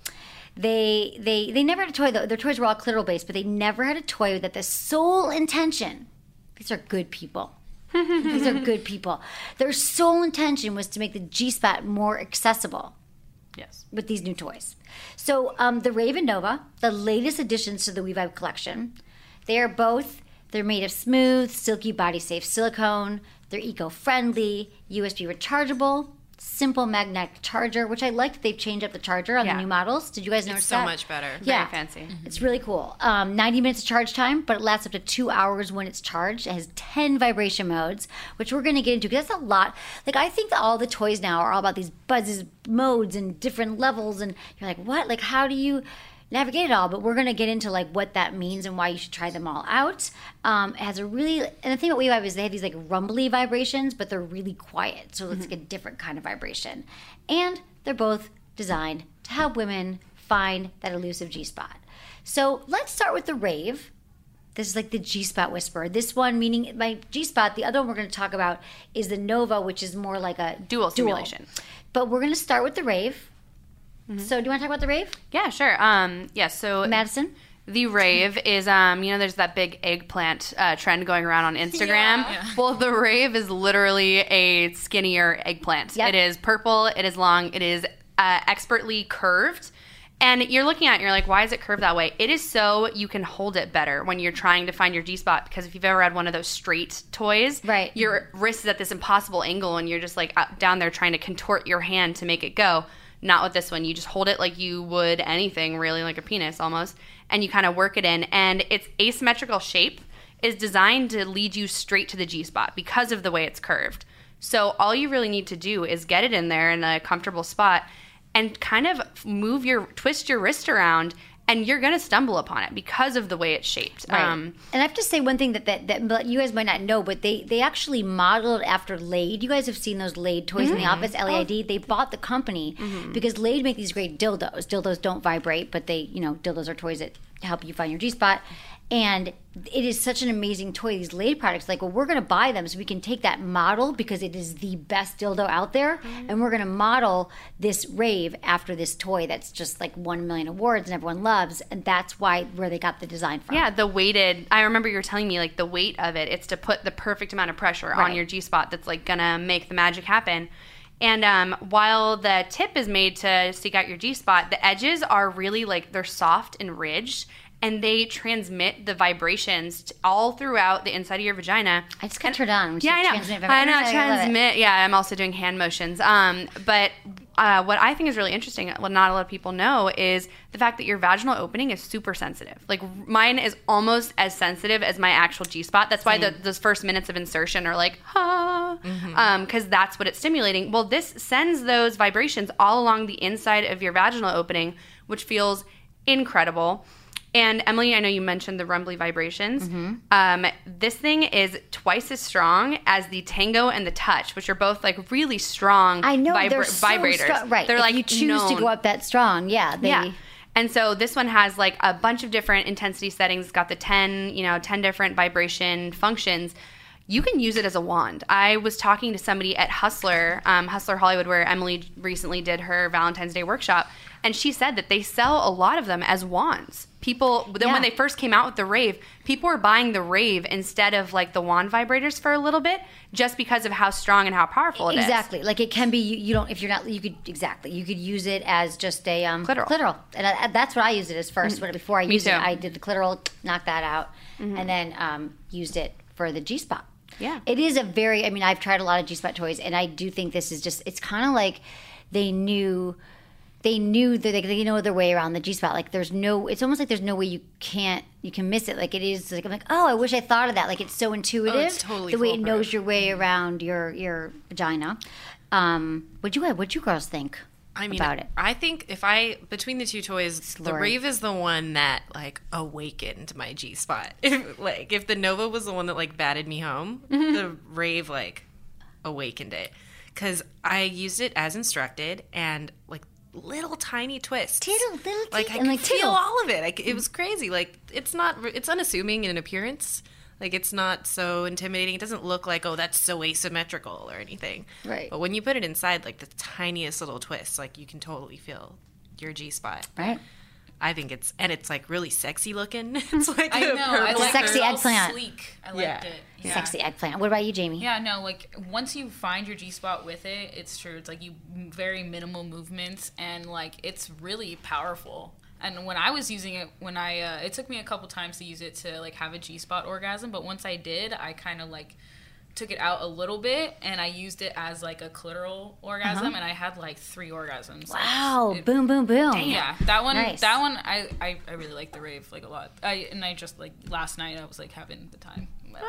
they they they never had a toy. Though their toys were all clitoral based, but they never had a toy that the sole intention. These are good people. These are good people. Their sole intention was to make the G-spot more accessible. Yes. With these new toys. So um, the Rave and Nova, the latest additions to the WeVibe collection, they are both. They're made of smooth, silky, body-safe silicone. They're eco-friendly, U S B rechargeable, simple magnetic charger, which I like that they've changed up the charger on yeah. the new models. Did you guys notice it's so that? so much better. Yeah. Very fancy. Mm-hmm. It's really cool. Um, ninety minutes of charge time, but it lasts up to two hours when it's charged. It has ten vibration modes, which we're going to get into because that's a lot. Like, I think that all the toys now are all about these buzzes, modes, and different levels, and you're like, what? Like, how do you navigate it all? But we're going to get into like what that means and why you should try them all out. Um, it has a really, and the thing about WeVibe is they have these like rumbly vibrations, but they're really quiet, so it's mm-hmm. like a different kind of vibration. And they're both designed to help women find that elusive G-spot. So let's start with the Rave. This is like the G-spot whisperer. This one meaning my G-spot. The other one we're going to talk about is the Nova, which is more like a dual stimulation. But we're going to start with the Rave. Mm-hmm. So do you want to talk about the Rave? Yeah, sure. Um, yeah, so Madison? The Rave is, um, you know, there's that big eggplant uh, trend going around on Instagram. Yeah. Well, the Rave is literally a skinnier eggplant. Yep. It is purple. It is long. It is uh, expertly curved. And you're looking at it, and you're like, why is it curved that way? It is so you can hold it better when you're trying to find your G-spot, because if you've ever had one of those straight toys, right. your wrist is at this impossible angle, and you're just like out, down there trying to contort your hand to make it go. Not with this one. You just hold it like you would anything, really, like a penis almost, and you kind of work it in. And its asymmetrical shape is designed to lead you straight to the G-spot because of the way it's curved. So all you really need to do is get it in there in a comfortable spot and kind of move your, twist your wrist around, and you're going to stumble upon it because of the way it's shaped. Right. Um, and I have to say one thing that, that, that you guys might not know, but they, they actually modeled after Laid. You guys have seen those Laid toys mm-hmm. in the office, L A I D. Oh. They bought the company mm-hmm. because Laid make these great dildos. Dildos don't vibrate, but they, you know, dildos are toys that help you find your G-spot. And it is such an amazing toy, these Laid products. Like, well, we're going to buy them so we can take that model because it is the best dildo out there. Mm-hmm. And we're going to model this Rave after this toy that's just like won a million awards and everyone loves. And that's why where they got the design from. Yeah, the weighted, I remember you were telling me like the weight of it. It's to put the perfect amount of pressure right. on your G-spot that's like going to make the magic happen. And um, while the tip is made to seek out your G-spot, the edges are really like, they're soft and ridged. And they transmit the vibrations to all throughout the inside of your vagina. I just got turned on. When yeah, I know. Transmit I know. Transmit. Yeah, I'm also doing hand motions. Um, but uh, what I think is really interesting, what not a lot of people know, is the fact that your vaginal opening is super sensitive. Like mine is almost as sensitive as my actual G-spot. That's why the, those first minutes of insertion are like, ah, Mm-hmm. um, because that's what it's stimulating. Well, this sends those vibrations all along the inside of your vaginal opening, which feels incredible. And Emily, I know you mentioned the rumbly vibrations. Mm-hmm. Um, this thing is twice as strong as the Tango and the Touch, which are both like really strong I know vibra- they're so vibrators. strong. Right. They're if like you choose to known. go up that strong, yeah. They, Yeah. And so this one has like a bunch of different intensity settings. It's got the ten, you know, ten different vibration functions. You can use it as a wand. I was talking to somebody at Hustler, um, Hustler Hollywood, where Emily recently did her Valentine's Day workshop, and she said that they sell a lot of them as wands. People, then Yeah. when they first came out with the Rave, people were buying the Rave instead of like the wand vibrators for a little bit, just because of how strong and how powerful it is. Exactly. Like it can be, you, you don't, if you're not, you could, exactly. You could use it as just a um, Clitoral. clitoral. And I, that's what I used it as first. When Before I Me used too. it, I did the clitoral, knocked that out, and then um, used it for the G-spot. Yeah. It is a very, I mean, I've tried a lot of G-spot toys, and I do think this is just, it's kind of like they knew, they knew that they, they know their way around the G-spot. Like there's no, it's almost like there's no way you can't, you can miss it. Like it is, like I'm like, oh, I wish I thought of that. Like it's so intuitive. Oh, it's totally the way it foolproof. knows your way around your, your vagina. Um, what'd you, what'd you girls think? I mean, about it. I think if I, between the two toys, the Lori. Rave is the one that, like, awakened my G-spot. If, like, if the Nova was the one that, like, batted me home, the Rave, like, awakened it. Because I used it as instructed, and, like, little tiny twists. Tittle, little Like, tea- I and, could like, feel tittle. all of it. Like, it was crazy. Like, it's not, it's unassuming in appearance. Like, it's not so intimidating. It doesn't look like, oh, that's so asymmetrical or anything. Right. But when you put it inside, like, the tiniest little twists, like, you can totally feel your G-spot. Right? I think it's, and it's, like, really sexy looking. It's, like, I a know. I purple- like sexy it. It's all eggplant. Sleek. I liked Yeah. it. Yeah. Sexy eggplant. What about you, Jamie? Yeah, no, like once you find your G spot with it, it's true. It's like you very minimal movements, and like it's really powerful. And when I was using it, when I uh, it took me a couple times to use it to like have a G spot orgasm, but once I did, I kind of like took it out a little bit, and I used it as like a clitoral orgasm, Uh-huh. and I had like three orgasms. Wow. Like, it- boom, boom, boom. Yeah, that one. Nice. That one. I, I, I really like the Rave like a lot. I and I just like last night I was like having the time.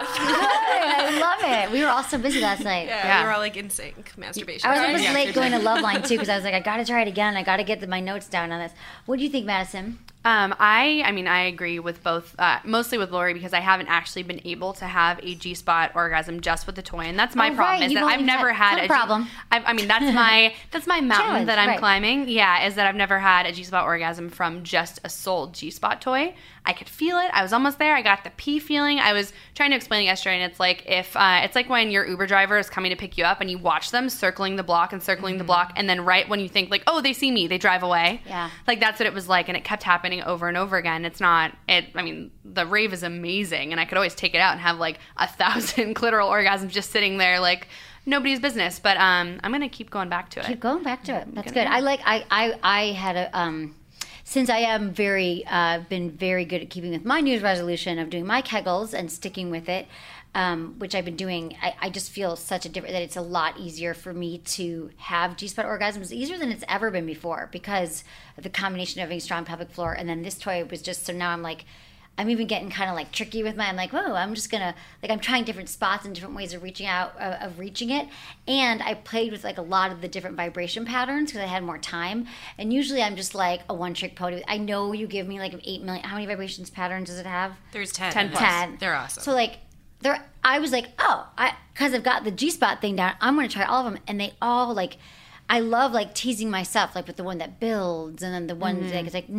I love it. We were all so busy last night. Yeah, Yeah. we were all, like, in sync. Masturbation. I was almost Yeah, late good going to time. Love Line too because I was like, I got to try it again. I got to get the, my notes down on this. What do you think, Madison? Um, I, I mean, I agree with both, uh, mostly with Lori, because I haven't actually been able to have a G-spot orgasm just with the toy, and that's my Oh, problem. right. Is You've that I've only never had- had no a problem. G- I, I mean, that's my that's my mountain Challenge, that I'm right. climbing. Yeah, is that I've never had a G-spot orgasm from just a sold G-spot toy. I could feel it. I was almost there. I got the pee feeling. I was trying to explain it yesterday, and it's like if uh, it's like when your Uber driver is coming to pick you up, and you watch them circling the block and circling the block, and then right when you think like, oh, they see me, they drive away. Yeah. Like that's what it was like, and it kept happening over and over again. It's not it. I mean, the Rave is amazing, and I could always take it out and have like a thousand clitoral orgasms just sitting there, like nobody's business. But um, I'm gonna keep going back to it. Keep going back to it. That's gonna- good. I like. I. I. I had a. Um, since I am very, uh, been very good at keeping with my New Year's resolution of doing my Kegels and sticking with it, um, which I've been doing. I, I just feel such a different that it's a lot easier for me to have G-spot orgasms, easier than it's ever been before because of the combination of having strong pelvic floor and then this toy was just so now I'm like. I'm even getting kind of like tricky with my, I'm like, whoa, I'm just gonna, like I'm trying different spots and different ways of reaching out, uh, of reaching it. And I played with like a lot of the different vibration patterns because I had more time. And usually I'm just like a one trick pony. I know you give me like an eight million, how many vibrations patterns does it have? There's ten. ten plus. ten. They're awesome. So like, they're, I was like, oh, I, cause I've got the G-spot thing down, I'm gonna try all of them. And they all like, I love like teasing myself, like with the one that builds and then the one Mm-hmm. that is like,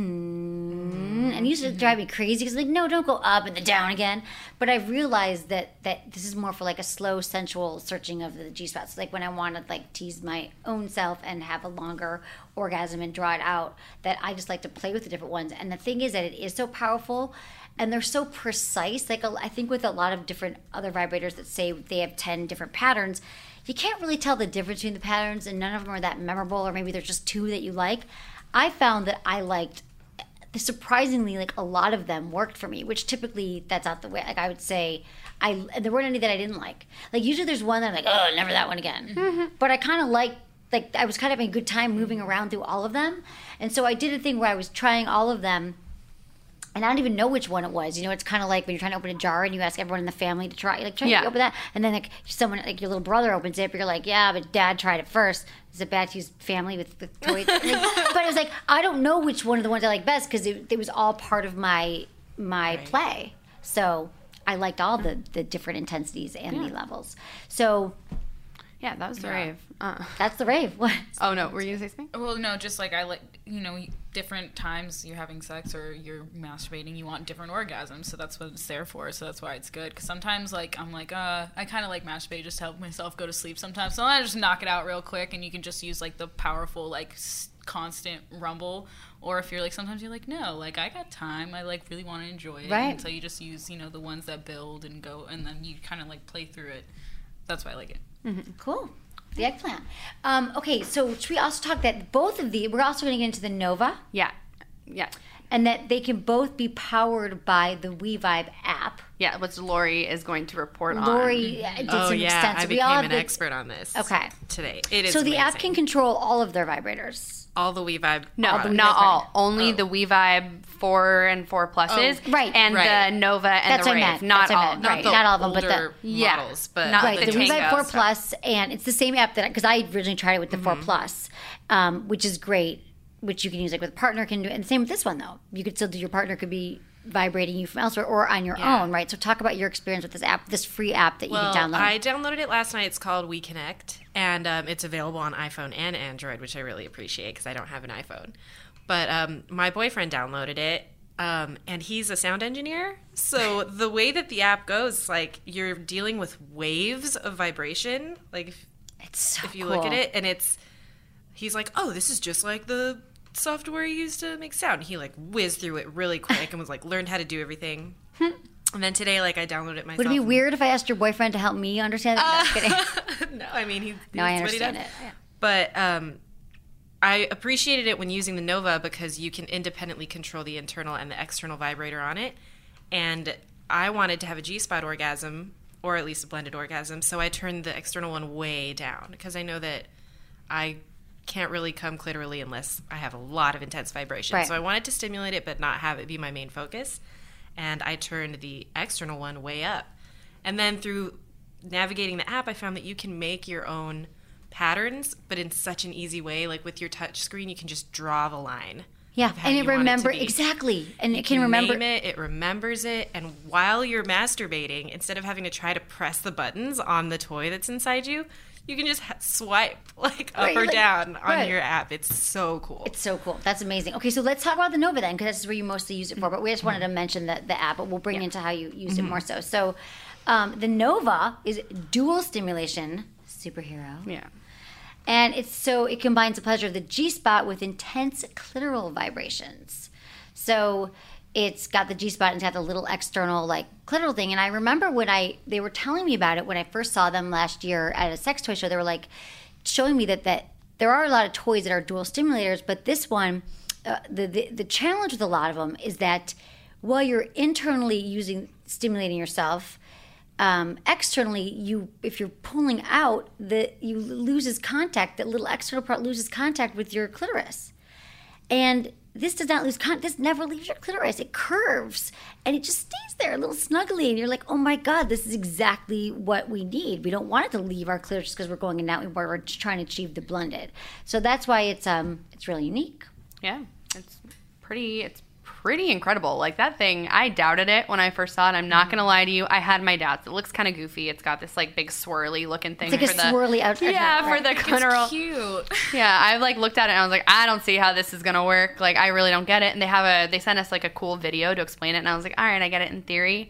mm, and it used to drive me crazy because like, no, don't go up and then down again. But I realized that that this is more for like a slow, sensual searching of the G spots. Like when I want to like tease my own self and have a longer orgasm and draw it out, that I just like to play with the different ones. And the thing is that it is so powerful. And they're so precise. Like I think with a lot of different other vibrators that say they have ten different patterns, you can't really tell the difference between the patterns, and none of them are that memorable, or maybe there's just two that you like. I found that I liked, surprisingly, like a lot of them worked for me, which typically that's not the way. Like I would say, I and there weren't any that I didn't like. Like usually there's one that I'm like, oh, never that one again. Mm-hmm. But I kind of like like I was kind of having a good time moving around through all of them. And so I did a thing where I was trying all of them, and I don't even know which one it was. You know, it's kind of like when you're trying to open a jar and you ask everyone in the family to try, like, try Yeah. to open that. And then, like, someone, like, your little brother opens it, but you're like, yeah, but dad tried it first. Is it bad to use family with, with toys? Like, but it was like, I don't know which one of the ones I like best because it, it was all part of my my Right. play. So I liked all the, the different intensities and the levels. So Yeah, that was the Yeah. rave. Uh. that's the rave. What? Oh, no. Were you going to say something? Well, no, just like I like, you know, different times you're having sex or you're masturbating, you want different orgasms. So that's what it's there for. So that's why it's good. Because sometimes, like, I'm like, uh, I kind of like masturbate just to help myself go to sleep sometimes. So I just knock it out real quick, and you can just use, like, the powerful, like, s- constant rumble. Or if you're like, sometimes you're like, no, like, I got time. I, like, really want to enjoy it. Right. And so you just use, you know, the ones that build and go, and then you kind of, like, play through it. That's why I like it. Cool. The eggplant. Um, okay, so should we also talk that both of the, we're also going to get into the Nova, Yeah. Yeah. and that they can both be powered by the WeVibe app. Yeah, which Lori is going to report on. Lori uh, did Oh some yeah, extensive. I we became all an have the- expert on this. Okay. Today it is. So the app amazing. can control all of their vibrators. all the WeVibe. No, All the not WeVibe all. products. Only Oh. the WeVibe four and four pluses. Oh, right. And Right. the Nova and That's the what I Rave. meant. Not That's what I all. meant. Not Right. the Not all of them, but older the- Yeah. models, but Not Right, the the, Tango WeVibe four stuff. Plus, and it's the same app that because I originally tried it with the four Plus, um, which is great, which you can use like with a partner can do. And same with this one though, you could still do your partner could be vibrating you from elsewhere or on your Yeah. own, right? So talk about your experience with this app, this free app that you Well, can download. I downloaded it last night. It's called WeConnect, and um, it's available on iPhone and Android, which I really appreciate because I don't have an iPhone. But um, my boyfriend downloaded it, um, and he's a sound engineer. So the way that the app goes, like you're dealing with waves of vibration. Like if, it's so if you cool. look at it, and it's he's like, oh, this is just like the software you used to make sound. He like whizzed through it really quick and was like learned how to do everything. And then today, like I downloaded it myself. Would it be and- weird if I asked your boyfriend to help me understand it? No, just kidding. no, I mean he. No, I that's what he understand does. it. Yeah. But um, I appreciated it when using the Nova because you can independently control the internal and the external vibrator on it. And I wanted to have a G-spot orgasm, or at least a blended orgasm, so I turned the external one way down because I know that I can't really come clitorally unless I have a lot of intense vibration. Right. So I wanted to stimulate it but not have it be my main focus. And I turned the external one way up. And then through navigating the app, I found that you can make your own patterns, but in such an easy way. Like with your touch screen, you can just draw the line. Yeah, of how and you it want remember to be. exactly, and You it can remember. name it, it remembers it, and while you're masturbating, instead of having to try to press the buttons on the toy that's inside you, you can just ha- swipe like up Right, or like- down on right. your app. It's so cool. It's so cool. That's amazing. Okay, so let's talk about the Nova then, because that's where you mostly use it for. But we just wanted to mention the, the app, but we'll bring into how you use it more so. So um, the Nova is dual stimulation superhero. Yeah. And it's so it combines the pleasure of the G-spot with intense clitoral vibrations. So it's got the G-spot and it's got the little external like clitoral thing. And I remember when I they were telling me about it when I first saw them last year at a sex toy show. They were like showing me that that there are a lot of toys that are dual stimulators, but this one, uh, the, the the challenge with a lot of them is that while you're internally using stimulating yourself. Um, externally, you if you're pulling out, the you loses contact. That little external part loses contact with your clitoris, and this does not lose contact. This never leaves your clitoris. It curves, and it just stays there, a little snuggly. And you're like, oh my god, this is exactly what we need. We don't want it to leave our clitoris because we're going in and out. We're trying to achieve the blended. So that's why it's um it's really unique. Yeah. It's pretty, it's pretty incredible. Like that thing, I doubted it when I first saw it. I'm not going to lie to you. I had my doubts. It looks kind of goofy. It's got this like big swirly looking thing It's like for a the swirly out. Yeah, for the clitoral. It's cute. Yeah, I like looked at it and I was like, I don't see how this is gonna work. Like, I really don't get it. And they have a, they sent us like a cool video to explain it, and I was like, all right, I get it in theory.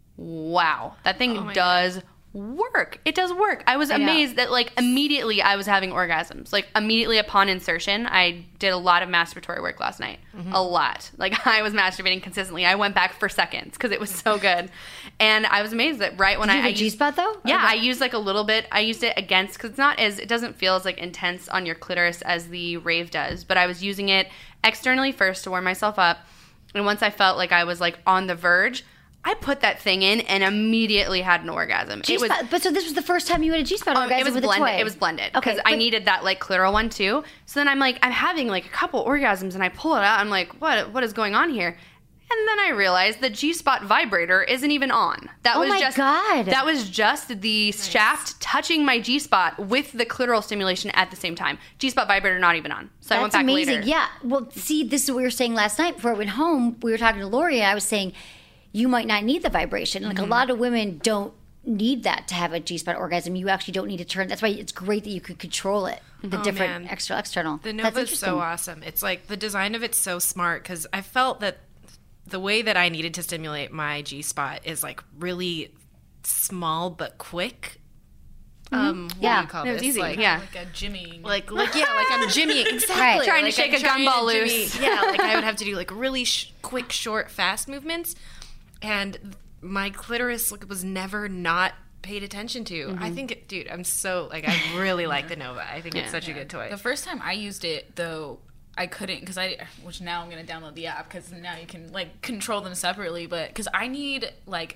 Wow, that thing Oh my does work. It does work. I was I know. amazed that like immediately I was having orgasms. Like immediately upon insertion, I did a lot of masturbatory work last night. Mm-hmm. A lot. Like I was masturbating consistently. I went back for seconds because it was so good, and I was amazed that right when Did you I, have I a used- G-spot though? yeah, Or I no? used like a little bit. I used it against because it's not as it doesn't feel as like intense on your clitoris as the Rave does. But I was using it externally first to warm myself up, and once I felt like I was like on the verge, I put that thing in and immediately had an orgasm. It was, But so this was the first time you had a G-spot um, orgasm it was with blended. a toy. It was blended Okay, because I but- needed that like clitoral one too. So then I'm like, I'm having like a couple orgasms and I pull it out. I'm like, what? What is going on here? And then I realized the G-spot vibrator isn't even on. That Oh was my just God. that was just the shaft touching my G-spot with the clitoral stimulation at the same time. G-spot vibrator not even on. So I went That's back amazing. later. Yeah. Well, see, this is what we were saying last night before I went home. We were talking to Lori, and I was saying you might not need the vibration. Like Mm-hmm. a lot of women don't need that to have a G-spot orgasm. You actually don't need to turn. That's why it's great that you could control it. The Oh, different man. extra external. The That's Nova is interesting. so awesome. It's like the design of it's so smart because I felt that the way that I needed to stimulate my G spot is like really small but quick. Um, what Yeah. do you call It was this? easy. Like, Yeah. Like a Jimmy. like like yeah, like I'm Jimmy exactly. Right. Trying to Like, shake I'm a gumball to Jimmy- loose. Yeah, like I would have to do like really sh- quick, short, fast movements, and my clitoris like, was never not paid attention to. Mm-hmm. I think, it, dude, I'm so like I really like the Nova. I think it's such a good toy. The first time I used it, though, I couldn't because I, which now I'm gonna download the app because now you can like control them separately. But because I need like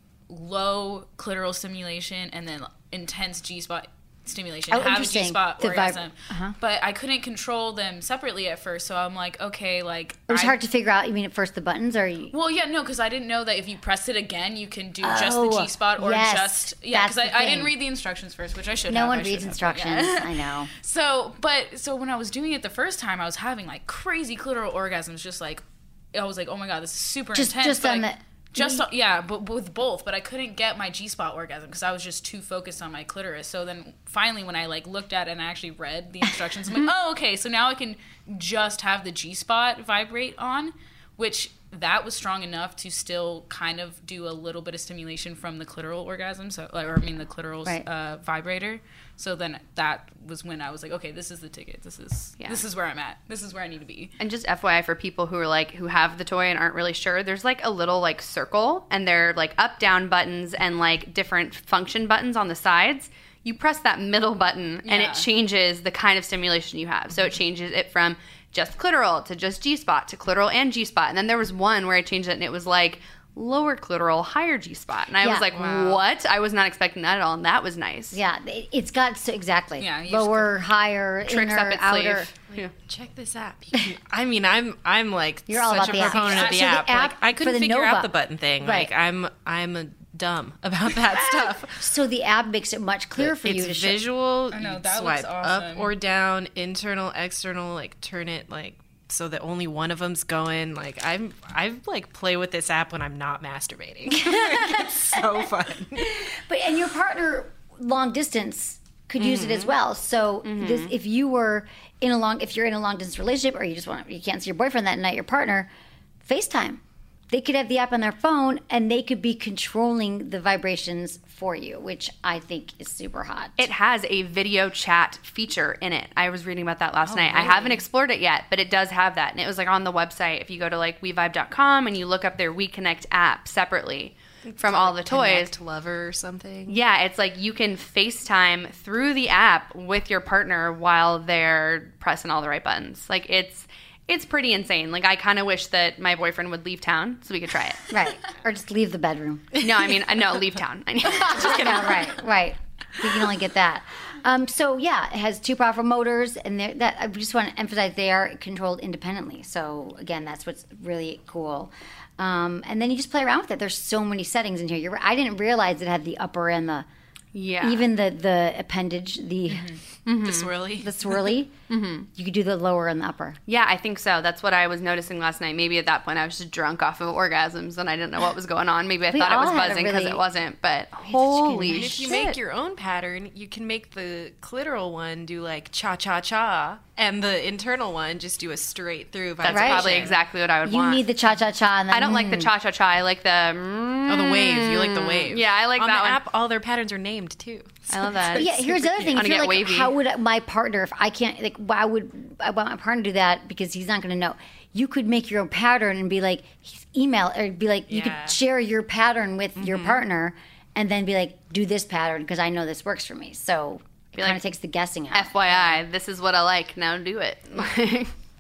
low clitoral stimulation and then intense G spot stimulation. Oh, have a interesting. G spot The vib- orgasm, uh-huh. but I couldn't control them separately at first. So I'm like, okay, like It was I- hard to figure out. You mean at first the buttons, or you? Well, yeah, no, because I didn't know that if you press it again, you can do just the Oh, G spot or yes, just yeah. Because that's I, the I didn't thing. read the instructions first, which I should. No have. one I should reads have, instructions. yeah. I know. So, but so when I was doing it the first time, I was having like crazy clitoral orgasms. Just like I was like, oh my god, this is super Just- intense. just but on I- the- just yeah, but with both. But I couldn't get my G spot orgasm because I was just too focused on my clitoris. So then finally, when I like looked at it and I actually read the instructions, I'm like, oh okay, so now I can just have the G spot vibrate on, which that was strong enough to still kind of do a little bit of stimulation from the clitoral orgasm. So, or I mean the clitoral Right. uh, vibrator. So then that was when I was like, okay, this is the ticket. This is Yeah. this is where I'm at. This is where I need to be. And just F Y I for people who are like who have the toy and aren't really sure, there's like a little like circle and they're like up down buttons and like different function buttons on the sides. You press that middle button and Yeah. it changes the kind of stimulation you have. So it changes it from just clitoral to just G spot to clitoral and G spot. And then there was one where I changed it and it was like lower clitoral, higher G spot. And I Yeah. was like, Wow. what? I was not expecting that at all. And that was nice. Yeah, it, it's got so, exactly Yeah, you lower, higher, Tricks inner, up its outer. sleeve. Yeah. Check this app. You can- I mean, I'm I'm like You're all such about a the app. proponent of the So the app. app Like I for couldn't the figure Nova. out the button thing. Right. Like I'm I'm a dumb about that stuff. So the app makes it much clearer for it's you to show. visual. I know, you that swipe looks awesome. up or down, internal, external. Like turn it like so that only one of them's going. Like I'm I like play with this app when I'm not masturbating. It's so fun. But and your partner long distance could use it Mm-hmm. as well. So this, if you were in a long, if you're in a long distance relationship, or you just want you can't see your boyfriend that night, your partner, FaceTime. They could have the app on their phone, and they could be controlling the vibrations for you, which I think is super hot. It has a video chat feature in it. I was reading about that last Oh, night. I really? haven't explored it yet, but it does have that. And it was like on the website. If you go to like we vibe dot com and you look up their WeConnect app separately from all the toys. Connect Lover or something. Yeah, it's like you can FaceTime through the app with your partner while they're pressing all the right buttons. Like it's it's pretty insane. Like I kind of wish that my boyfriend would leave town so we could try it. Right. Or just leave the bedroom. No, I mean no, leave town. I just kidding. No, right, right. You can only get that. Um, so yeah, it has two powerful motors, and they're- that I just want to emphasize they are controlled independently. So again, that's what's really cool. Um, and then you just play around with it. There's so many settings in here. You're, I didn't realize it had the upper and the Yeah. even the the appendage, the The swirly. the swirly. Mm-hmm. You could do the lower and the upper. Yeah, I think so. That's what I was noticing last night. Maybe at that point I was just drunk off of orgasms and I didn't know what was going on. Maybe I We thought it was all had a buzzing because really- it wasn't. But good holy night. And if shit. you make your own pattern, you can make the clitoral one do like cha cha cha, and the internal one just do a straight through That's vibration. probably exactly what I would You want. need the cha cha cha. And then, I don't like the mm. cha cha cha. I like the. Mm, Oh, the wave. You like the wave. Yeah, I like On that the one. app, all their patterns are named too. I love that. But yeah, here's the other thing. I If wanna you're get like, wavy. how would my partner, if I can't, like, why would I want my partner to do that? Because he's not going to know. You could make your own pattern and be like, email, or be like, you Yeah. could share your pattern with your partner and then be like, do this pattern because I know this works for me. So it Be kind like, of takes the guessing out. F Y I, this is what I like. Now do it.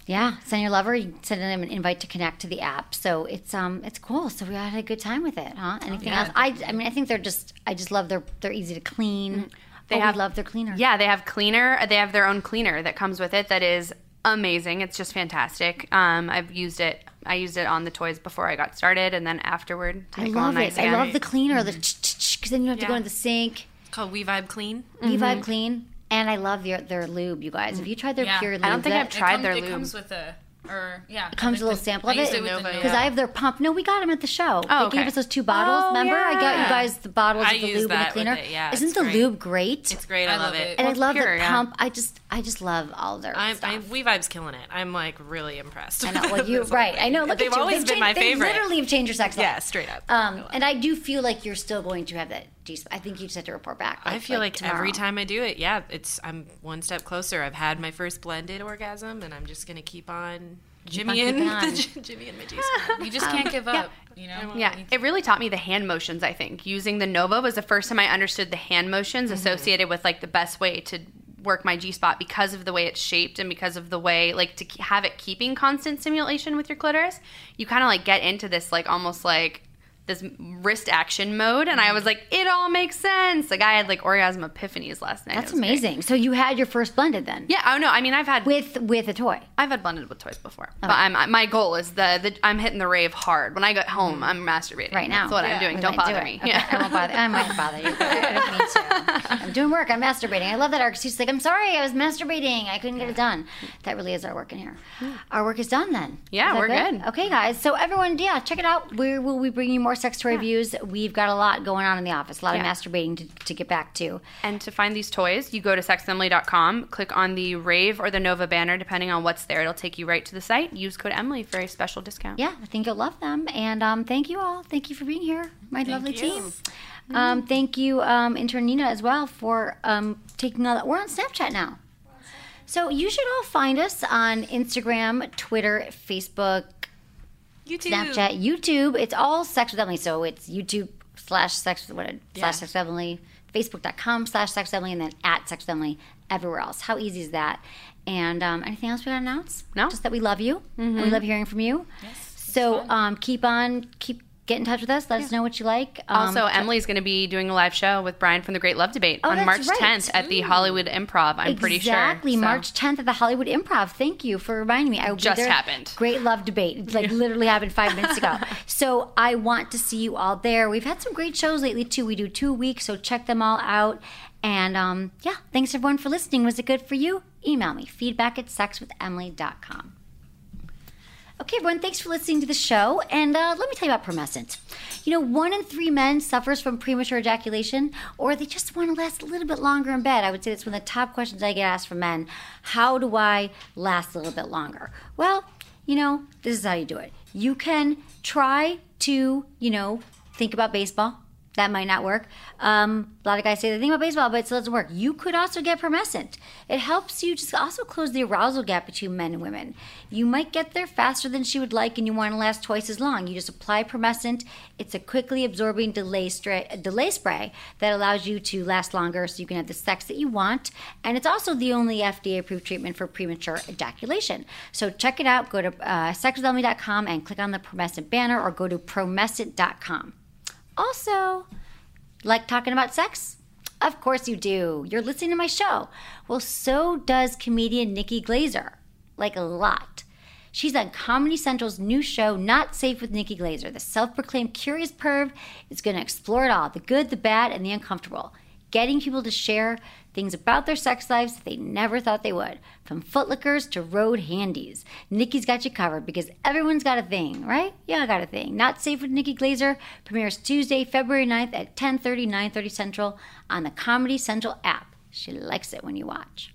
Yeah, send your lover. You can send them an invite to connect to the app. So it's um it's cool. So we had a good time with it, huh? Anything yeah. else? I I mean I think they're just I just love their they're easy to clean. They oh, have we love their cleaner. Yeah, they have cleaner. They have their own cleaner that comes with it. That is amazing. It's just fantastic. Um, I've used it. I used it on the toys before I got started, and then afterward to I make them all love nice it. again. I love the cleaner. The because then you don't have to Yeah. go into the sink. It's called We Vibe Clean. We Vibe Clean. And I love their their lube, you guys. Have you tried their Yeah. pure lube? I don't think That- I've tried it their it lube. comes with a, or yeah. It comes with a little sample of I used it? it with the Nova, Nova. Because I have their pump. No, we got them at the show. Oh, they okay. gave us those two bottles. Oh, remember? I got you yeah. guys the bottles I of the use lube and the that with cleaner. it, yeah, Isn't it's the great. lube great? It's great. I, I love love it. it. and Well, I it's love pure, the yeah. pump. I just, I just love all their I'm, stuff. I, We Vibe's killing it. I'm like really impressed. I know. Well, you right. I know. Look They've at you. always They've been my changed- favorite. They literally have changed your sex life. Yeah, straight up. Um, and I do feel like you're still going to have that G spot. I think you just have to report back. I feel like, every tomorrow. time I do it, yeah, it's I'm one step closer. I've had my first blended orgasm, and I'm just gonna keep on Jimmy on and keeping on. the, Jimmy and my G spot. You just can't give up. You know. Yeah, it really taught me the hand motions, I think. Using the Nova was the first time I understood the hand motions Mm-hmm. associated with like the best way to work my G-spot because of the way it's shaped and because of the way like to ke- have it keeping constant stimulation with your clitoris. You kind of like get into this like almost like this wrist action mode, and I was like, it all makes sense. The guy had like orgasm epiphanies last night. That's It was great. amazing. So you had your first blended then? Yeah, oh no, I mean I've had With with a toy. I've had blended with toys before, but I'm my goal is the, the I'm hitting the rave hard. When I get home, I'm masturbating Right now. That's what Yeah. I'm doing. We Don't might do bother it. me. Okay, Yeah. I won't bother. I might bother you, but I don't need to. I'm doing work. I'm masturbating. I love that our excuse. Like, I'm sorry, I was masturbating. I couldn't get it done. That really is our work in here. Our work is done then. Yeah, Is that we're good. Okay, guys. So everyone, yeah, check it out. Where will we bring you more sex toy reviews? We've got a lot going on in the office. A lot Yeah. of masturbating to, to get back to. And to find these toys, you go to sex emily dot com, click on the Rave or the Nova banner, depending on what's there. It'll take you right to the site. Use code Emily for a special discount. Yeah, I think you'll love them. And um, thank you all. Thank you for being here, my lovely you. team. Um, thank you, um, intern Nina, as well, for um, taking all that. We're on Snapchat now. So you should all find us on Instagram, Twitter, Facebook, YouTube. Snapchat, YouTube. It's all Sex with Emily. So it's YouTube slash Sex what, Yeah. slash Sex with Emily, Facebook.com slash Sex with Emily, and then at Sex with Emily everywhere else. How easy is that? And um, anything else we got to announce? No. Just that we love you. And we love hearing from you. Yes. So um, keep on, keep get in touch with us. Let us know what you like. Um, Also, Emily's going to be doing a live show with Brian from the Great Love Debate Oh, on that's March right. tenth at the Hollywood Improv, I'm pretty sure. Exactly, So- March tenth at the Hollywood Improv. Thank you for reminding me. I will be Just there. happened. Great Love Debate. It's like literally happened five minutes ago. So I want to see you all there. We've had some great shows lately too. We do two weeks, so check them all out. And um, yeah, thanks everyone for listening. Was it good for you? Email me, feedback at sex with emily dot com. Okay, everyone, thanks for listening to the show. And uh, let me tell you about Promescent. You know, one in three men suffers from premature ejaculation, or they just want to last a little bit longer in bed. I would say that's one of the top questions I get asked from men. How do I last a little bit longer? Well, you know, this is how you do it. You can try to, you know, think about baseball. That might not work. Um, a lot of guys say they think about baseball, but it still doesn't work. You could also get Promescent. It helps you just also close the arousal gap between men and women. You might get there faster than she would like, and you want to last twice as long. You just apply Promescent. It's a quickly absorbing delay, stra- delay spray that allows you to last longer so you can have the sex that you want. And it's also the only F D A-approved treatment for premature ejaculation. So check it out. Go to uh, sex with emily dot com and click on the Promescent banner, or go to promescent dot com. Also, like talking about sex? Of course you do. You're listening to my show. Well, so does comedian Nikki Glazer. Like a lot. She's on Comedy Central's new show, Not Safe with Nikki Glazer. The self-proclaimed curious perv is going to explore it all, the good, the bad, and the uncomfortable. Getting people to share things about their sex lives that they never thought they would. From footlickers to road handies. Nikki's got you covered because everyone's got a thing, right? Yeah, I got a thing. Not Safe with Nikki Glazer premieres Tuesday, February ninth at ten thirty, nine thirty Central on the Comedy Central app. She likes it when you watch.